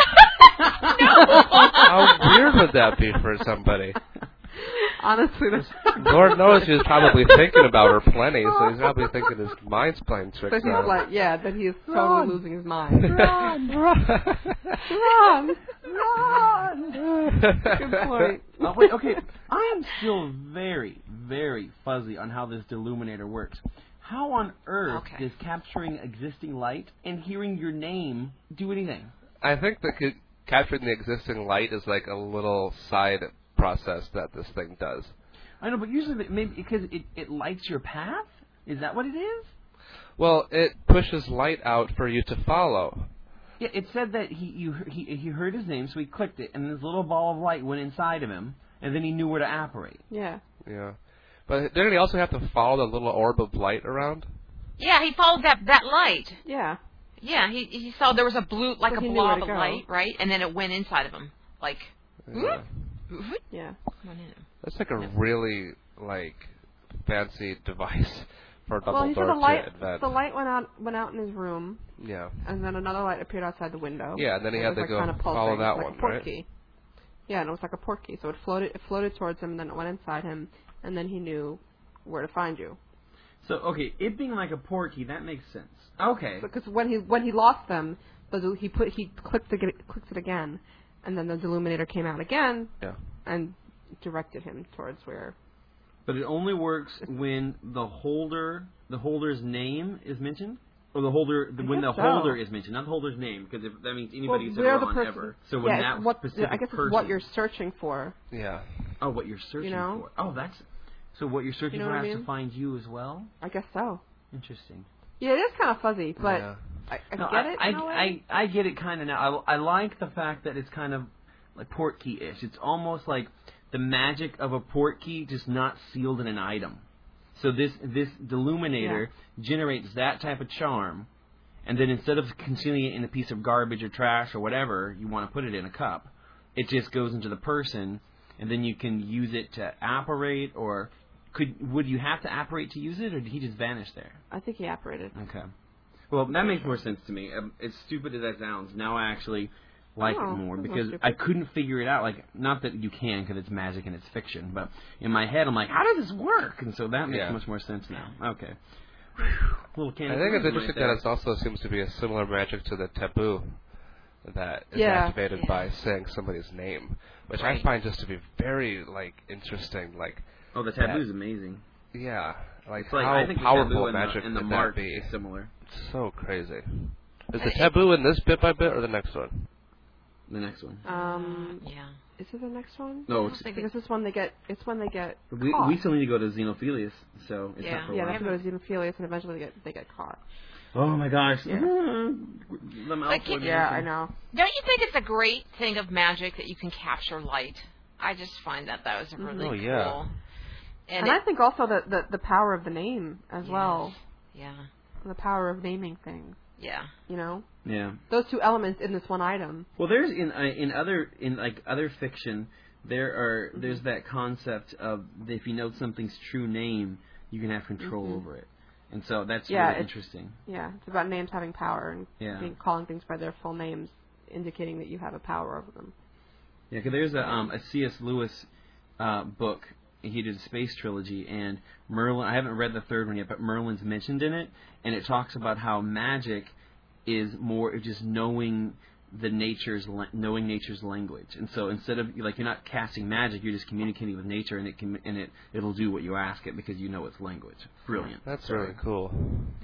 How weird would that be for somebody? Honestly, that's Lord knows he was probably thinking about her plenty, so he's probably thinking his mind's playing tricks But he's on him. like, yeah, that he's totally Ron. losing his mind. Ron, Ron, Ron, Ron. Good point. Oh, wait, okay. I am still very, very fuzzy on how this Deluminator works. How on earth Okay. does capturing existing light and hearing your name do anything? I think that c- capturing the existing light is like a little side process that this thing does. I know, but usually it- maybe because it, it lights your path? Is that what it is? Well, it pushes light out for you to follow. Yeah, it said that he you he he heard his name, so he clicked it, and this little ball of light went inside of him, and then he knew where to apparate. Yeah. Yeah. But didn't he also have to follow the little orb of light around? yeah, he followed that that light. Yeah. Yeah, he he saw there was a blue, like So a he knew where blob to of go. light, right? And then it went inside of him, like, Yeah. whoop, Yeah. went in him. That's like a really like fancy device for Well, he said Dumbledore the light, to invent. the light went out, went out in his room, Yeah. and then another light appeared outside the window. Yeah, and then he It had was, to like, go kind of follow pulsing, that like one, a port right? key. Yeah, and it was like a port key, so it floated, it floated towards him, and then it went inside him, and then he knew where to find you. So okay, it being like a port key, that makes sense. Okay. Because when he when he lost them, the, del- he put he clicked it clicked it again, and then the Deluminator came out again, Yeah. and directed him towards where. But it only works when the holder, the holder's name is mentioned, or the holder, the, I when the guess so. holder is mentioned, not the holder's name, because if that means anybody who said they're the Ron person- ever. So when yeah, that it's what, specific I guess person, it's what you're searching for. Yeah. oh, what you're searching you know? for. Oh, that's so what you're searching You know for what I has to mean? find you as well. I guess so. Interesting. Yeah, it is kind of fuzzy, but Yeah. I, I No, get I, it. I, in a way. I, I get it kind of now. I, I like the fact that it's kind of like port key-ish. It's almost like the magic of a port key, just not sealed in an item. So this this Deluminator generates that type of charm, and then instead of concealing it in a piece of garbage or trash or whatever you want to put it in a cup, it just goes into the person, and then you can use it to apparate, or could would you have to apparate to use it, or did he just vanish there? I think he operated. Okay. Well, that makes more sense to me. Um, as stupid as that sounds, now I actually like Oh, it more that's not because stupid. I couldn't figure it out. Like, not that you can because it's magic and it's fiction, but in my head I'm like, how does this work? And so that makes Yeah. much more sense now. Okay. Little candy. I think it's corn interesting right that it also seems to be a similar magic to the taboo that is Yeah. activated Yeah. by saying somebody's name, which I Right. find just to be very like interesting. Like, there. Oh, the taboo is amazing. yeah, like, It's like how I think the powerful taboo a and the, magic and the could mark that be? is similar. It's so crazy. Is Uh, the taboo in this bit by bit or the next one? The next one. Um, Yeah. is it the next one? No, I it's, think Because it's when they get. It's when they get. we caught. we still need to go to Xenophilius, so it's Yeah. not for a Yeah, while. they have to go to Xenophilius, and eventually they get they get caught. Oh my gosh. Yeah. The Like, Malfoy Yeah, dimension. I know. Don't you think it's a great thing of magic that you can capture light? I just find that that was really Oh, cool. yeah. And, And it, I think also the, the the power of the name as Yes. well. yeah. the power of naming things. Yeah. You know. Yeah. Those two elements in this one item. Well, there's in uh, in other in like other fiction, there are Mm-hmm. there's that concept of if you know something's true name, you can have control Mm-hmm. over it, and so that's Yeah, really it's- interesting. Yeah, it's about names having power and Yeah. being, calling things by their full names, indicating that you have a power over them. Yeah, because there's a um, a C S Lewis uh, book. He did a space trilogy, and Merlin. I haven't read the third one yet, but Merlin's mentioned in it, and it talks about how magic is more of just knowing the nature's la- knowing nature's language. And so instead of like you're not casting magic, you're just communicating with nature, and it can and it it'll do what you ask it because you know its language. Brilliant. That's Sorry. really cool. Yeah.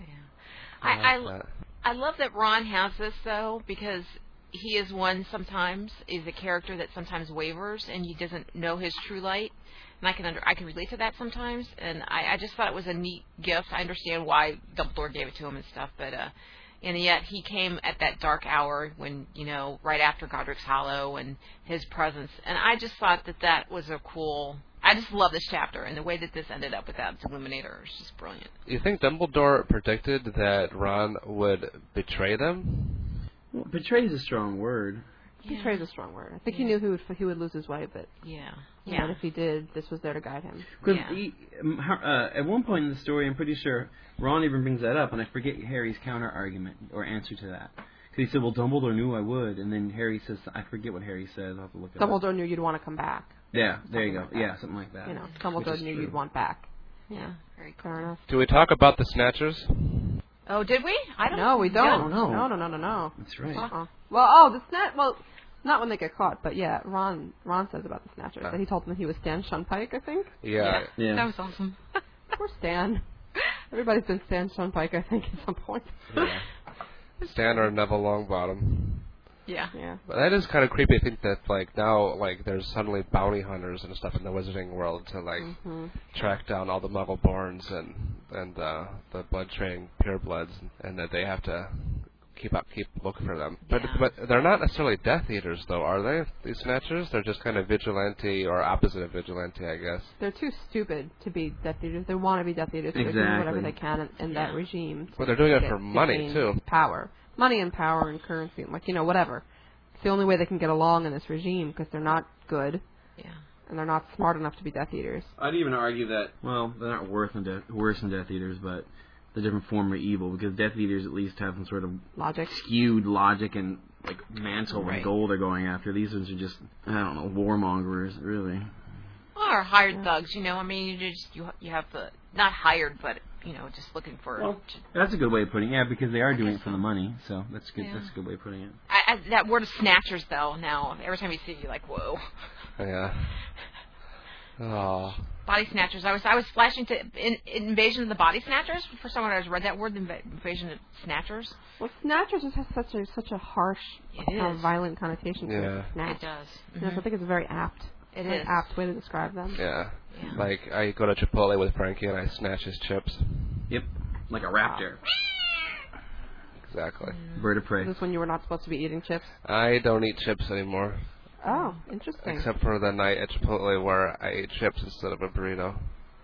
I I, like I, that. I love that Ron has this, though, because he is one sometimes, is a character that sometimes wavers, and he doesn't know his true light. And I can under, I can relate to that sometimes, and I, I just thought it was a neat gift. I understand why Dumbledore gave it to him and stuff, but uh, and yet he came at that dark hour when, you know, right after Godric's Hollow and his presence, and I just thought that that was a cool. I just love this chapter, and the way that this ended up with that Illuminator is just brilliant. You think Dumbledore predicted that Ron would betray them? Well, betray is a strong word. Yeah. Betray's a strong word. I think Yeah. he knew he would he would lose his way, but Yeah. yeah. And if he did, this was there to guide him. Because Yeah. uh, at one point in the story, I'm pretty sure Ron even brings that up, and I forget Harry's counter argument or answer to that. Because he said, "Well, Dumbledore knew I would," and then Harry says, "I forget what Harry says. I'll have to look it up." Dumbledore knew you'd want to come back. Yeah, there you go. Something like that. Yeah, something like that. You know, Which Dumbledore is knew true. you'd want back. Yeah. Very cool. Fair enough. Do we talk about the Snatchers? Oh, did we? I don't. No, we don't. No, no. no, no, no, no, no. That's right. Uh-uh. Well, oh, the snatch. Well, not when they get caught, but yeah, Ron. Ron says about the Snatchers Uh. that he told them that he was Stan Shunpike. I think. Yeah. Yeah. That was awesome. Poor Stan. Everybody's been Stan Shunpike, I think, at some point. yeah. Stan or Neville Longbottom. Yeah. Yeah. But that is kind of creepy. I think that like now like there's suddenly bounty hunters and stuff in the Wizarding world to like Mm-hmm. track down all the Muggle-borns and and uh, the blood-trading purebloods, and that they have to keep up keep looking for them. But Yeah. but they're not necessarily Death Eaters though, are they? These Snatchers? They're just kind of vigilante or opposite of vigilante, I guess. They're too stupid to be Death Eaters. They want to be Death Eaters. So They're doing whatever Exactly. they can in, in Yeah. that regime. Well, they're doing it get- for to money gain too. Power, money and power and currency, and like you know whatever. It's the only way they can get along in this regime because they're not good Yeah. and they're not smart enough to be Death Eaters. I'd even argue that, well, they're not worse than Death, worse than Death Eaters, but the different form of evil, because Death Eaters at least have some sort of Logic. skewed logic and, like, mantle Right. and goal they're going after. These ones are just, I don't know, warmongers, really. Or hired thugs, you know. I mean, you just you you have the not hired, but you know, just looking for. Well, that's a good way of putting it, yeah, because they are doing guess it for so. the money, so that's good. Yeah. That's a good way of putting it. I, I, that word of snatchers, though. Now, every time you see it, you're like, whoa. Yeah. Oh. Body snatchers. I was I was flashing to in, Invasion of the Body Snatchers. For someone I was read that word, the inv- Invasion of Snatchers. Well, Snatchers just has such a such a harsh, It kind of is. violent connotation to Yeah. it. Snatch. It does. Yes, I think it's very apt. It very is. apt way to describe them. Yeah. Yeah. Like I go to Chipotle with Frankie and I snatch his chips. Yep, like a raptor. Exactly. Bird of prey. Is this when you were not supposed to be eating chips? I don't eat chips anymore, Oh, interesting. except for the night at Chipotle where I ate chips instead of a burrito.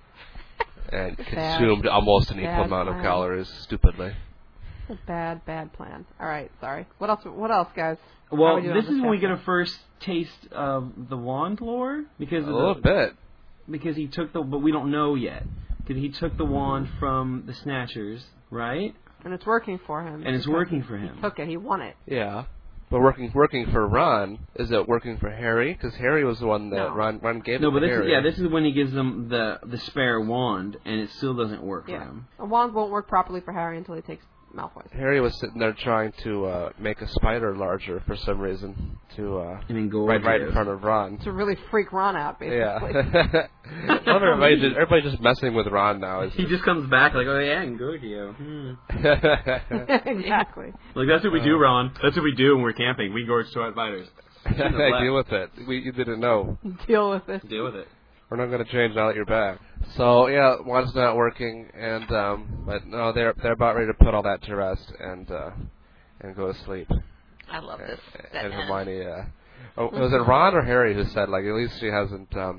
And Bad. consumed almost an equal Bad amount of plan. calories stupidly. A bad, bad plan. All right, sorry. What else? What else, guys? How Well, we doing this on is when we get chapter? a first taste of the wand lore, because A of little the, bit. because he took the, but we don't know yet, because he took the wand from the Snatchers, right? And it's working for him. And it's because working for He him. took it. He won it. Yeah. But working working for Ron, is it working for Harry? Because Harry was the one that No. Ron Ron gave No, it but to this is, Harry. yeah, this is when he gives them the the spare wand, and it still doesn't work for Yeah. him. A wand won't work properly for Harry until he takes Malfoy's. Harry was sitting there trying to uh, make a spider larger for some reason to uh, I mean, go right right in front of Ron. To really freak Ron out, basically. Yeah. everybody just everybody just messing with Ron now. Is He just comes back like, oh yeah, I can go to you. Hmm. Exactly. Like that's what we do, Ron. That's what we do when we're camping. We gorge to our fighters. Deal with it. We you didn't know. Deal with it. Deal with it. We're not going to change now that you're back. So yeah, one's not working, and um, but no, they're they're about ready to put all that to rest and uh, and go to sleep. I love this. And, That and end. Hermione, uh, oh, was it Ron or Harry who said like at least she hasn't um,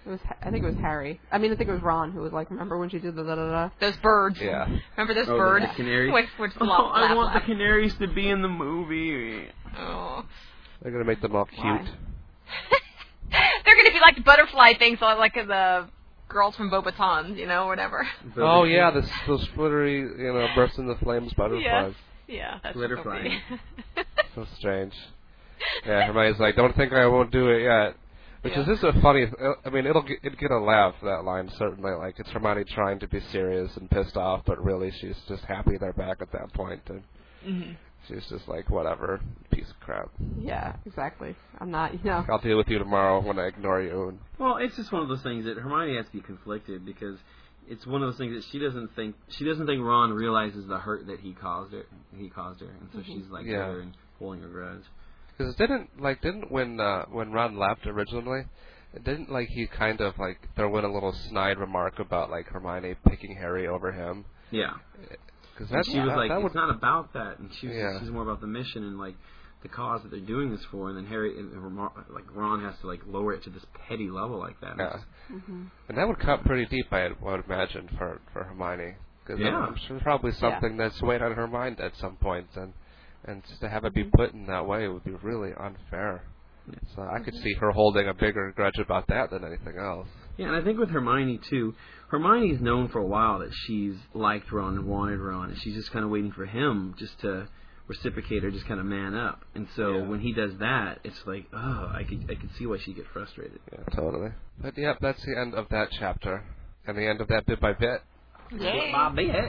It was, I think it was Harry. I mean, I think it was Ron who was like, remember when she did the da da da? Those birds. Yeah. Remember those Oh, birds? the canaries? Which, which Oh, laugh, I laugh, want laugh. the canaries to be in the movie. Oh. They're gonna make them all cute. Why? They're going to be like butterfly things, like the girls from Beaubaton, you know, whatever. Oh yeah, this, those flittery, you know, burst into flames butterflies. Yes. Yeah, that's Glitter what it'll be. So strange. Yeah, Hermione's like, don't think I won't do it yet. Which Yeah. is just a funny. I mean, it'll get, it'll get a laugh, that line, certainly. Like, it's Hermione trying to be serious and pissed off, but really she's just happy they're back at that point. And Mm-hmm. she's just like, whatever, piece of crap. Yeah, exactly. I'm not, you know. I'll deal with you tomorrow when I ignore you. And Well, it's just one of those things that Hermione has to be conflicted because it's one of those things that she doesn't think she doesn't think Ron realizes the hurt that he caused her. He caused her, and so Mm-hmm. she's like Yeah. bitter and holding a grudge. Because didn't like didn't when uh, when Ron left originally, it didn't like he kind of like throw in a little snide remark about like Hermione picking Harry over him. Yeah. Because And that's she was that, like, that it's would, not about that, and she was, Yeah. she's more about the mission and like the cause that they're doing this for. And then Harry, and, and like Ron, has to like lower it to this petty level like that. And yeah. it's just- Mm-hmm. And that would cut pretty deep, I would imagine, for for Hermione. Because Yeah. I'm sure probably something that's weighed on her mind at some point, and and just to have it be put in that way would be really unfair. So I could see her holding a bigger grudge about that than anything else. Yeah, and I think with Hermione too, Hermione's known for a while that she's liked Ron and wanted Ron, and she's just kind of waiting for him just to reciprocate or just kind of man up. And so Yeah. when he does that, it's like, oh, I could I could see why she get frustrated. Yeah, totally. But yeah, that's the end of that chapter, and the end of that bit by bit. Yay. Bit by bit.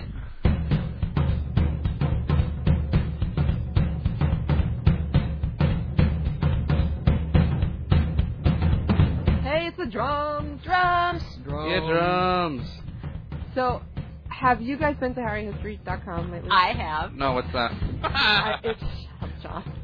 Hey, it's the drums. Drums. Yeah, drums. So, have you guys been to harry history dot com lately? I have. No, what's that? I, it's, shut up, John.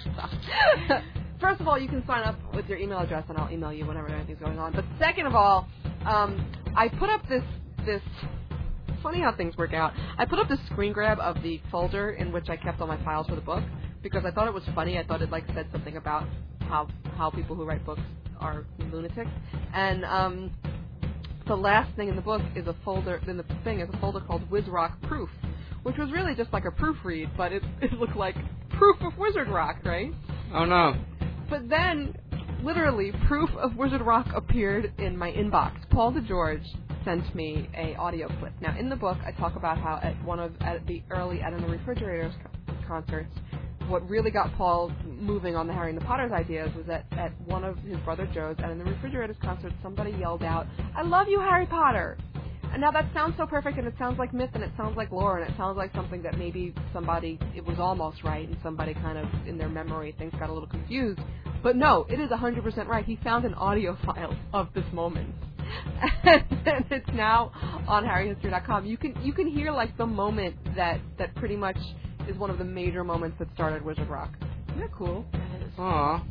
Stop. First of all, you can sign up with your email address, and I'll email you whenever anything's going on. But second of all, um, I put up this this. Funny how things work out. I put up this screen grab of the folder in which I kept all my files for the book because I thought it was funny. I thought it like said something about how how people who write books are lunatics. And um, the last thing in the book is a folder. Then the thing is a folder called Wizrock Proof, which was really just like a proofread, but it it looked like proof of Wizard Rock, right? Oh no. But then, literally, proof of Wizard Rock appeared in my inbox. Paul DeGeorge sent me a audio clip. Now, in the book, I talk about how at one of at the early Out in the Refrigerators co- concerts, what really got Paul moving on the Harry and the Potters ideas was that at one of his brother Joe's Out in the Refrigerators concerts, somebody yelled out, "I love you, Harry Potter!" And now that sounds so perfect, and it sounds like myth, and it sounds like lore, and it sounds like something that maybe somebody, it was almost right, and somebody kind of, in their memory, things got a little confused. But no, it is one hundred percent right. He found an audio file of this moment. And it's now on harry history dot com. You can you can hear like the moment that, that pretty much is one of the major moments that started Wizard Rock. Isn't that cool? Aw.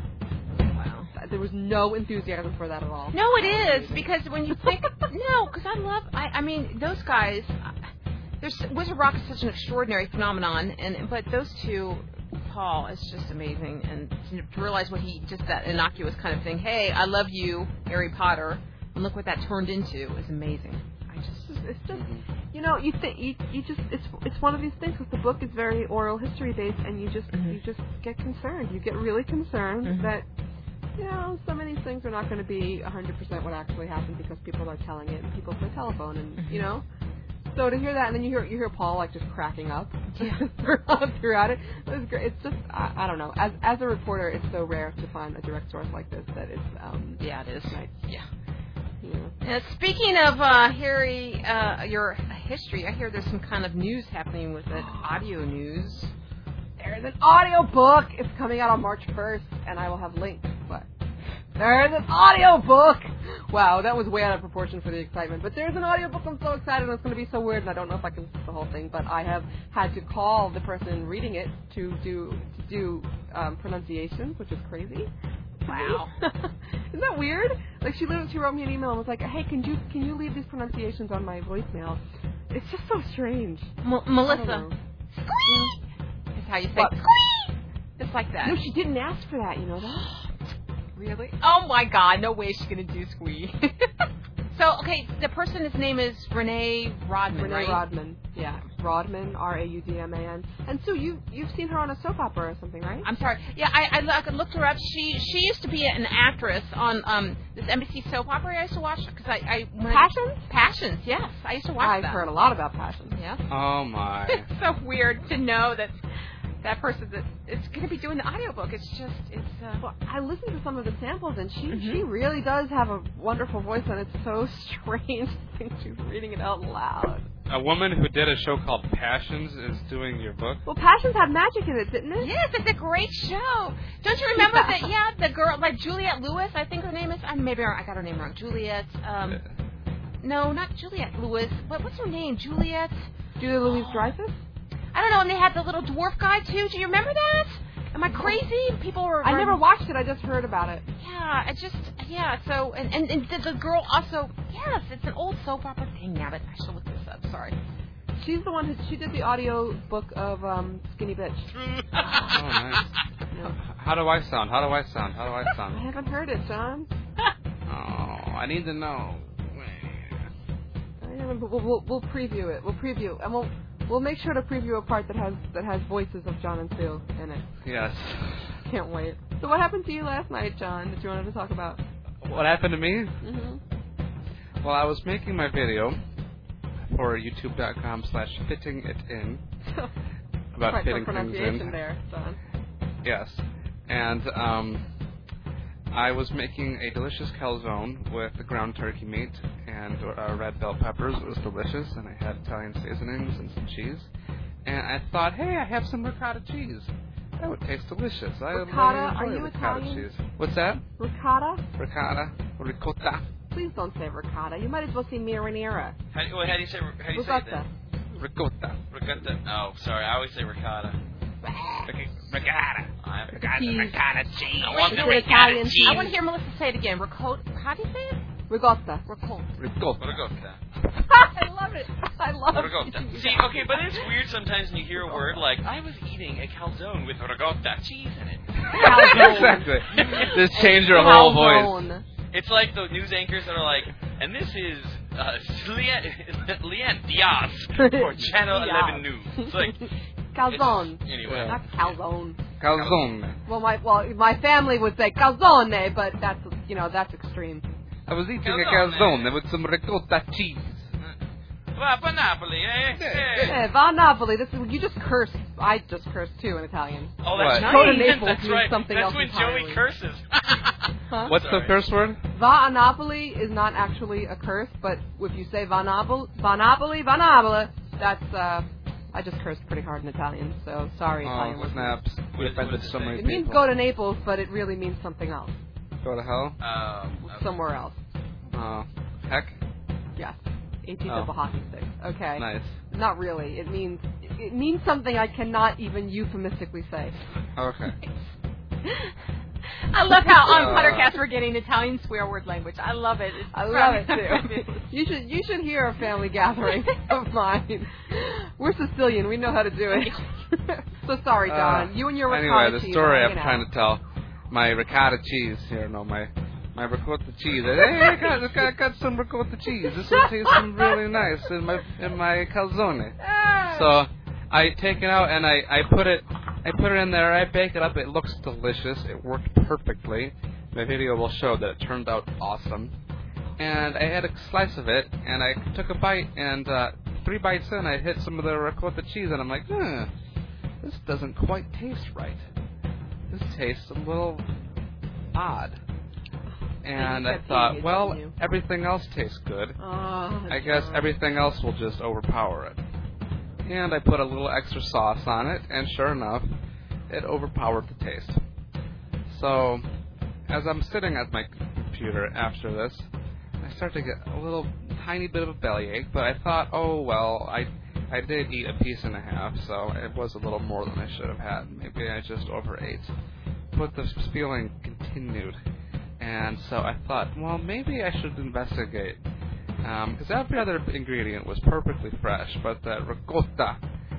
Wow. There was no enthusiasm for that at all. No, it is because when you think no, because I love. I, I mean, those guys. There's Wizard Rock is such an extraordinary phenomenon, and but those two, Paul, is just amazing, and to realize what he just that innocuous kind of thing. Hey, I love you, Harry Potter, and look what that turned into is amazing. I just. It's just, you know, you think you, you just it's it's one of these things because the book is very oral history based, and you just Mm-hmm. you just get concerned. You get really concerned Mhm. that you know some of these things are not going to be one hundred percent what actually happened because people are telling it and people per telephone, and Mhm. you know. So to hear that, and then you hear you hear Paul like just cracking up Yeah. throughout it. It was great. It's just I, I don't know. As as a reporter, it's so rare to find a direct source like this that it's um Yeah, it is. nice. Yeah. You know. Now, speaking of uh, Harry, uh, your history, I hear there's some kind of news happening with it. Audio news. There's an audio book. It's coming out on March first, and I will have links. But there's an audio book. Wow, that was way out of proportion for the excitement. But there's an audio book. I'm so excited. And it's going to be so weird, and I don't know if I can do the whole thing. But I have had to call the person reading it to do to do um, pronunciations, which is crazy. Wow. Isn't that weird? Like she literally she wrote me an email and was like, "Hey, can you can you leave these pronunciations on my voicemail?" It's just so strange. M- I Melissa. don't know. Squeak is how you say What? squeak. It's like that. No, she didn't ask for that. You know that? Really? Oh my God! No way she's gonna do Squee. So okay, the person's name is Renee Rodman, Renee right? Rodman. Yeah, Rodman, R A U D M A N. And Sue, you you've seen her on a soap opera or something, right? I'm sorry. Yeah, I, I, I looked her up. She she used to be an actress on um this N B C soap opera I used to watch because I, I when Passions? I, Passions, yes, I used to watch I've that. heard a lot about Passions. Yeah. Oh my. It's so weird to know that that person that is going to be doing the audiobook. It's just it's. Uh, Well, I listened to some of the samples, and she Mhm. she really does have a wonderful voice, and it's so strange to think she's reading it out loud. A woman who did a show called Passions is doing your book? Well, Passions had magic in it, didn't it? Yes, it's a great show. Don't you remember that? Yeah, the girl, like Juliette Lewis, I think her name is. I maybe I got her name wrong. Juliette. Um, no, not Juliette Lewis. What, what's her name? Juliette. Julia Louise Dreyfus? I don't know. And they had the little dwarf guy too. Do you remember that? Am I crazy? People were. I never watched it. I just heard about it. Yeah, I just yeah. So and and, and the, the girl also. Yes, it's an old soap opera thing now. But I should look this up. Sorry. She's the one who she did the audio book of um, Skinny Bitch. Oh, nice. Yeah. How do I sound? How do I sound? How do I I sound? haven't heard it, John. Oh, I need to know. I haven't, but we'll, we'll we'll preview it. We'll preview, and we'll we'll make sure to preview a part that has that has voices of John and Sue in it. Yes. Can't wait. So what happened to you last night, John, that you wanted to talk about? What happened to me? Mm-hmm. Well, I was making my video for youtube.com slash fitting it in. About Quite fitting some things pronunciation in. there, John. Yes. And um, I was making a delicious calzone with the ground turkey meat and uh, red bell peppers. It was delicious, and I had Italian seasonings and some cheese. And I thought, hey, I have some ricotta cheese. That would taste delicious. I Ricotta? really enjoy Are you ricotta Italian? cheese. What's that? Ricotta? Ricotta. Ricotta. Please don't say ricotta. You might as well say marinara. How, well, how do you say? How do you say it Ricotta. then? Ricotta. Ricotta. Oh, sorry. I always say ricotta. Ricotta. I Cheese. Ricotta cheese. I want It's the an ricotta Italian- cheese. I want to hear Melissa say it again. Ricotta. How do you say it? Ricotta. Ricotta. Ricotta. Ricotta. I love it. I love Ricotta. it. See, okay, but it's weird sometimes when you hear a word like, I was eating a calzone with ricotta cheese in it. Exactly. Just change your whole voice. Calzone. It's like the news anchors that are like, and this is uh, Leanne, Leanne Diaz for Channel Diaz. eleven News. It's like, Calzone. it's- anyway. Not calzone. Calzone. Well, my well, my family would say calzone, but that's you know that's extreme. I was eating Calzone. a calzone with some ricotta cheese. Va per Napoli, eh? eh. Hey, Va Napoli. This is you just cursed. I just cursed too in Italian. Oh, that's What? Go to right. Naples That's means right. something That's else when entirely. Joey curses. Huh? What's Sorry. the curse word? Va Napoli is not actually a curse, but if you say Va Napoli, Va Napoli, Va Napoli, that's uh, I just cursed pretty hard in Italian. So sorry, Italian Oh, listeners. snaps. What We is- what offended does it so say? many It means people. go to Naples, but it really means something else, Go to hell? Um, okay. somewhere else. Oh, heck. Yes, eighteenth Oh. of a hockey stick. Okay. Nice. Not really. It means it means something I cannot even euphemistically say. Okay. I love how on Uh, Pottercast we're getting Italian swear word language. I love it. It's I love it from- too. You should you should hear a family gathering of mine. We're Sicilian. We know how to do it. So sorry, Don. Uh, you and your ricotta Anyway, the cheese story are I'm hanging trying out. to tell. My ricotta cheese here, no, my my ricotta cheese. Hey, I got, I got, I got some ricotta cheese. This one tastes really nice in my in my calzone. So I take it out and I, I put it I put it in there. I bake it up. It looks delicious. It worked perfectly. My video will show that it turned out awesome. And I had a slice of it, and I took a bite, and uh, three bites in, I hit some of the ricotta cheese, and I'm like, hmm, this doesn't quite taste right. This tastes a little odd. And I kept thought, eating it, well, didn't you? everything else tastes good. Oh, I guess John. everything else will just overpower it. And I put a little extra sauce on it, and sure enough, it overpowered the taste. So, as I'm sitting at my computer after this, I start to get a little tiny bit of a bellyache, but I thought, oh well, I I did eat a piece and a half, so it was a little more than I should have had. Maybe I just overate. But this feeling continued, and so I thought, well, maybe I should investigate. Because um, every other ingredient was perfectly fresh, but that ricotta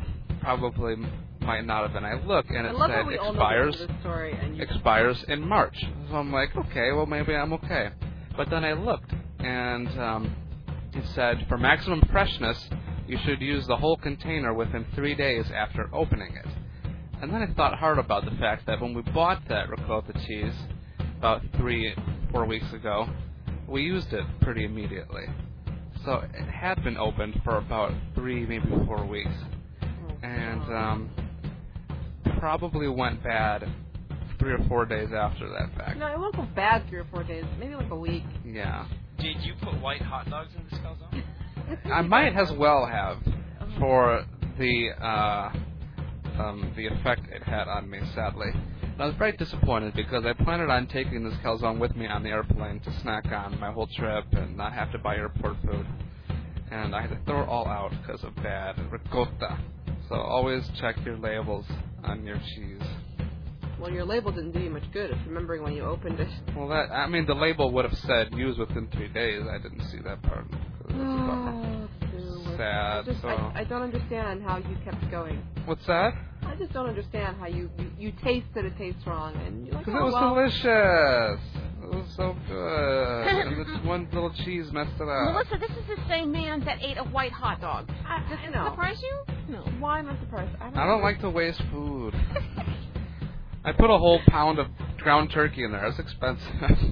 probably might not have been. I look and I it love said how we all know the expires end of this story and you expires in March. So I'm like, okay, well maybe I'm okay. But then I looked and um, it said for maximum freshness, you should use the whole container within three days after opening it. And then I thought hard about the fact that when we bought that ricotta cheese about three, four weeks ago, we used it pretty immediately. So it had been opened for about three, maybe four weeks. And um, probably went bad three or four days after that fact. No, it won't go bad three or four days. Maybe like a week. Yeah. Did you put white hot dogs in this calzone? I might as well have for the uh, um, the effect it had on me, sadly. And I was very disappointed because I planned on taking this calzone with me on the airplane to snack on my whole trip and not have to buy airport food. And I had to throw it all out because of bad ricotta. So always check your labels on your cheese. Well, your label didn't do you much good. It's remembering when you opened it. Well, that I mean, the label would have said use within three days. I didn't see that part. Oh, Sue. Sad. I, just, so. I, I don't understand how you kept going. What's that? I just don't understand how you you, you taste that it tastes wrong and you're like, Because oh, it was well. delicious. It was so good. And this one little cheese messed it up. Melissa, this is the same man that ate a white hot dog. I, Does it no. surprise you? No. Why am I surprised? I don't, I don't like to waste food. I put a whole pound of ground turkey in there. It's expensive.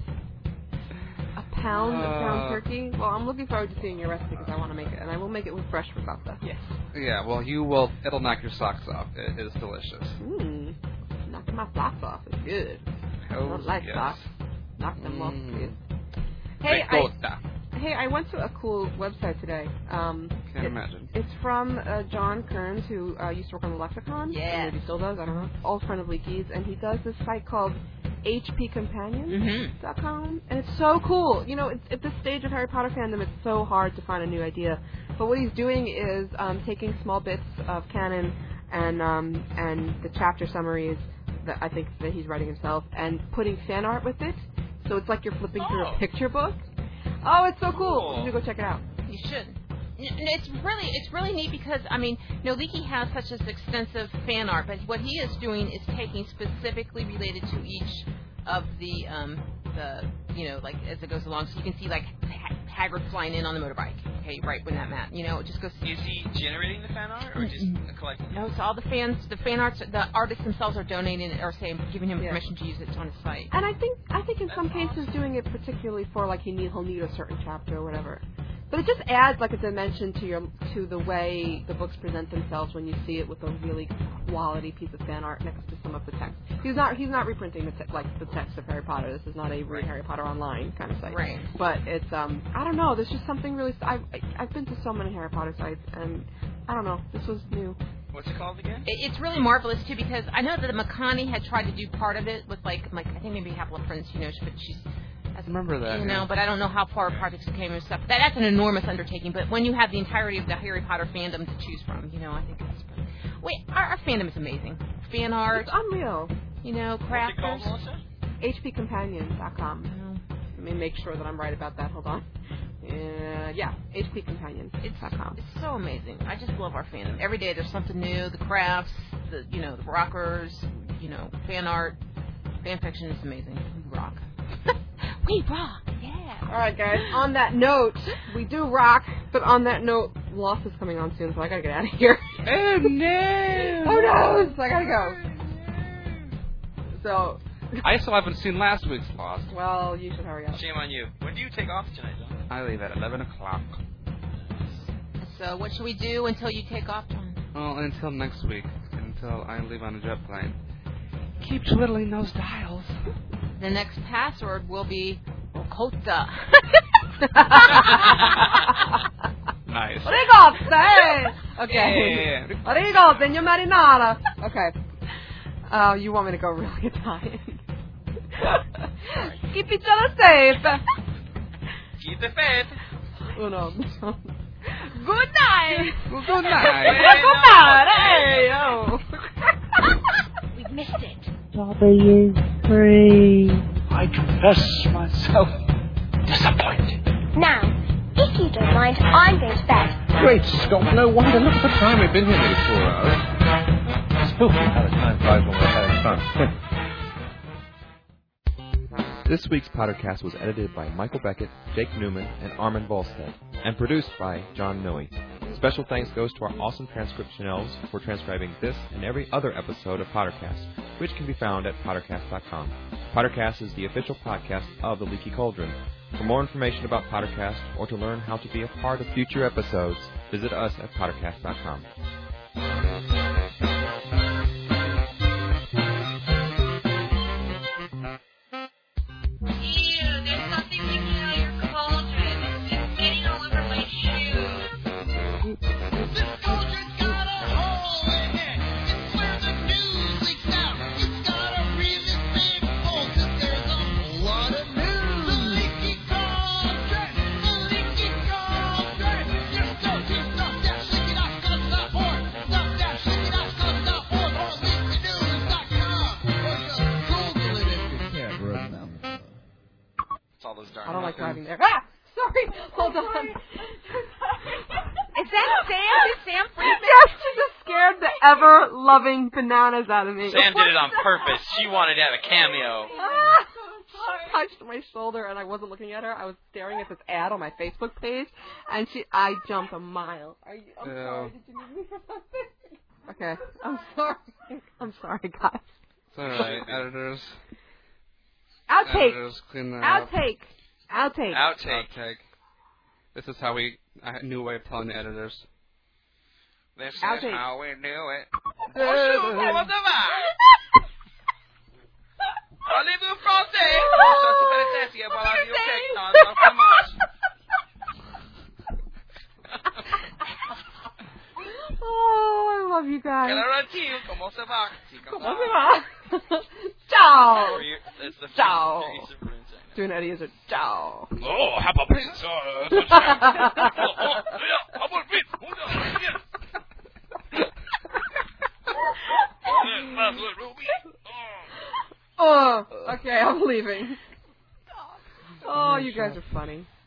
A pound of ground Uh, turkey? Well, I'm looking forward to seeing your recipe because I want to make it, and I will make it with fresh ricotta. Yes. Yeah, well, you will. It'll knock your socks off. It is delicious. Mmm. Knocking my socks off is good. I Oh, don't like yes. socks. Knock them off, Mm. please. Hey, I, Ricotta. hey, I went to a cool website today. Um, Can't it- imagine. It's from uh, John Kearns, who uh, used to work on the Lexicon. Yes. Or maybe still does, I don't know. Old friend of Leaky's, and he does this site called H P Companion dot com, and it's so cool. You know, it's, at this stage of Harry Potter fandom, it's so hard to find a new idea. But what he's doing is um, taking small bits of canon and um, and the chapter summaries that I think that he's writing himself, and putting fan art with it. So it's like you're flipping through Oh. a picture book. Oh, it's so cool! Cool. You should go check it out. You should. N- It's really, it's really neat because I mean, you know, Leaky has such an extensive fan art, but what he is doing is taking specifically related to each of the, um, the, you know, like as it goes along. So you can see like ha- Hagrid flying in on the motorbike. Okay, right when that mat, you know, it just goes. Is he generating the fan art or just collecting it? No, so all the fans, the fan arts, the artists themselves are donating it or saying, giving him Yeah. permission to use it on his site. And I think I think in That's some cases awesome. doing it particularly for like he need he'll need a certain chapter or whatever. But it just adds like a dimension to your to the way the books present themselves when you see it with a really quality piece of fan art next to some of the text. He's not he's not reprinting the te- like the text of Harry Potter. This is not a read Harry Potter online kind of site. Right. But it's um I don't know. There's just something really. I've I've been to so many Harry Potter sites and I don't know. This was new. What's it called again? It- It's really marvelous too because I know that McConaughey had tried to do part of it with like like I think maybe Half-Blood Prince, you know, but she's I remember that. you yeah. know, but I don't know how far projects came and stuff. That, that's an enormous undertaking. But when you have the entirety of the Harry Potter fandom to choose from, you know, I think it's pretty... Wait, our, our fandom is amazing. Fan art, It's unreal. you know, What's it called, crafters. Melissa? H P Companion dot com. You know, Let me make sure that I'm right about that. Hold on. Uh, yeah, H P Companion dot com. It's so amazing. I just love our fandom. Every day there's something new. The crafts, the you know, the rockers, you know, fan art, fan fiction is amazing. We rock. We rock. Yeah. All right, guys. On that note, we do rock, but on that note, Lost is coming on soon, so I gotta get out of here. Oh no! Oh no! So I gotta go. So, I still haven't seen last week's Lost. well, you should hurry up. Shame on you. When do you take off tonight, John? I leave at eleven o'clock. So what should we do until you take off, John? Well, until next week, until I leave on a jet plane. Keep twiddling those dials. The next password will be Okota. Nice. Rigotte! Okay. Yeah. Rigotte, señor marinara. Okay. Uh, you want me to go really Italian? Keep each other safe. Keep the faith. Uno. Good night. Good night. Good night. Hey, yo. We've missed it. W three. I confess myself disappointed. Now, if you don't mind, I'm going to bed. Great Scott, no wonder. Look at the time. We've been here nearly four hours. Spooky how the time flies when we're having fun. This week's Pottercast was edited by Michael Beckett, Jake Newman, and Armin Volstead, and produced by John Noe. Special thanks goes to our awesome transcription elves for transcribing this and every other episode of Pottercast, which can be found at pottercast dot com. Pottercast is the official podcast of The Leaky Cauldron. For more information about Pottercast or to learn how to be a part of future episodes, visit us at pottercast dot com. I don't like driving there. Ah! Sorry. Hold on. Is that Sam? Is Sam Friedman? Yes, she just scared the ever-loving bananas out of me. Sam did it on purpose. She wanted to have a cameo. Ah! She touched my shoulder, and I wasn't looking at her. I was staring at this ad on my Facebook page, and she, I jumped a mile. Are you? I'm Yeah. sorry. Did you need me for something? Okay. I'm sorry. I'm sorry, guys. It's alright, editors. Outtake. Editors, clean that up. Outtake. Outtake. Outtake. Outtake. This is how we, a new way of telling the editors. This is Outtake. how we do it. Bonjour, comment ça va? Parlez-vous français? Je suis Patricia, voilà, you take on so fromage. Oh, I love you guys. Quelle heure est-il? Comment ça va? Comment ça va? Ciao. That's the Ciao. French Eastern French, I know. Doing Eddie Izzard. Ciao. Oh, have a pizza. Oh, oh, yeah, have a pizza. Hold on, yeah. Oh, okay, I'm leaving. Oh, you guys are funny.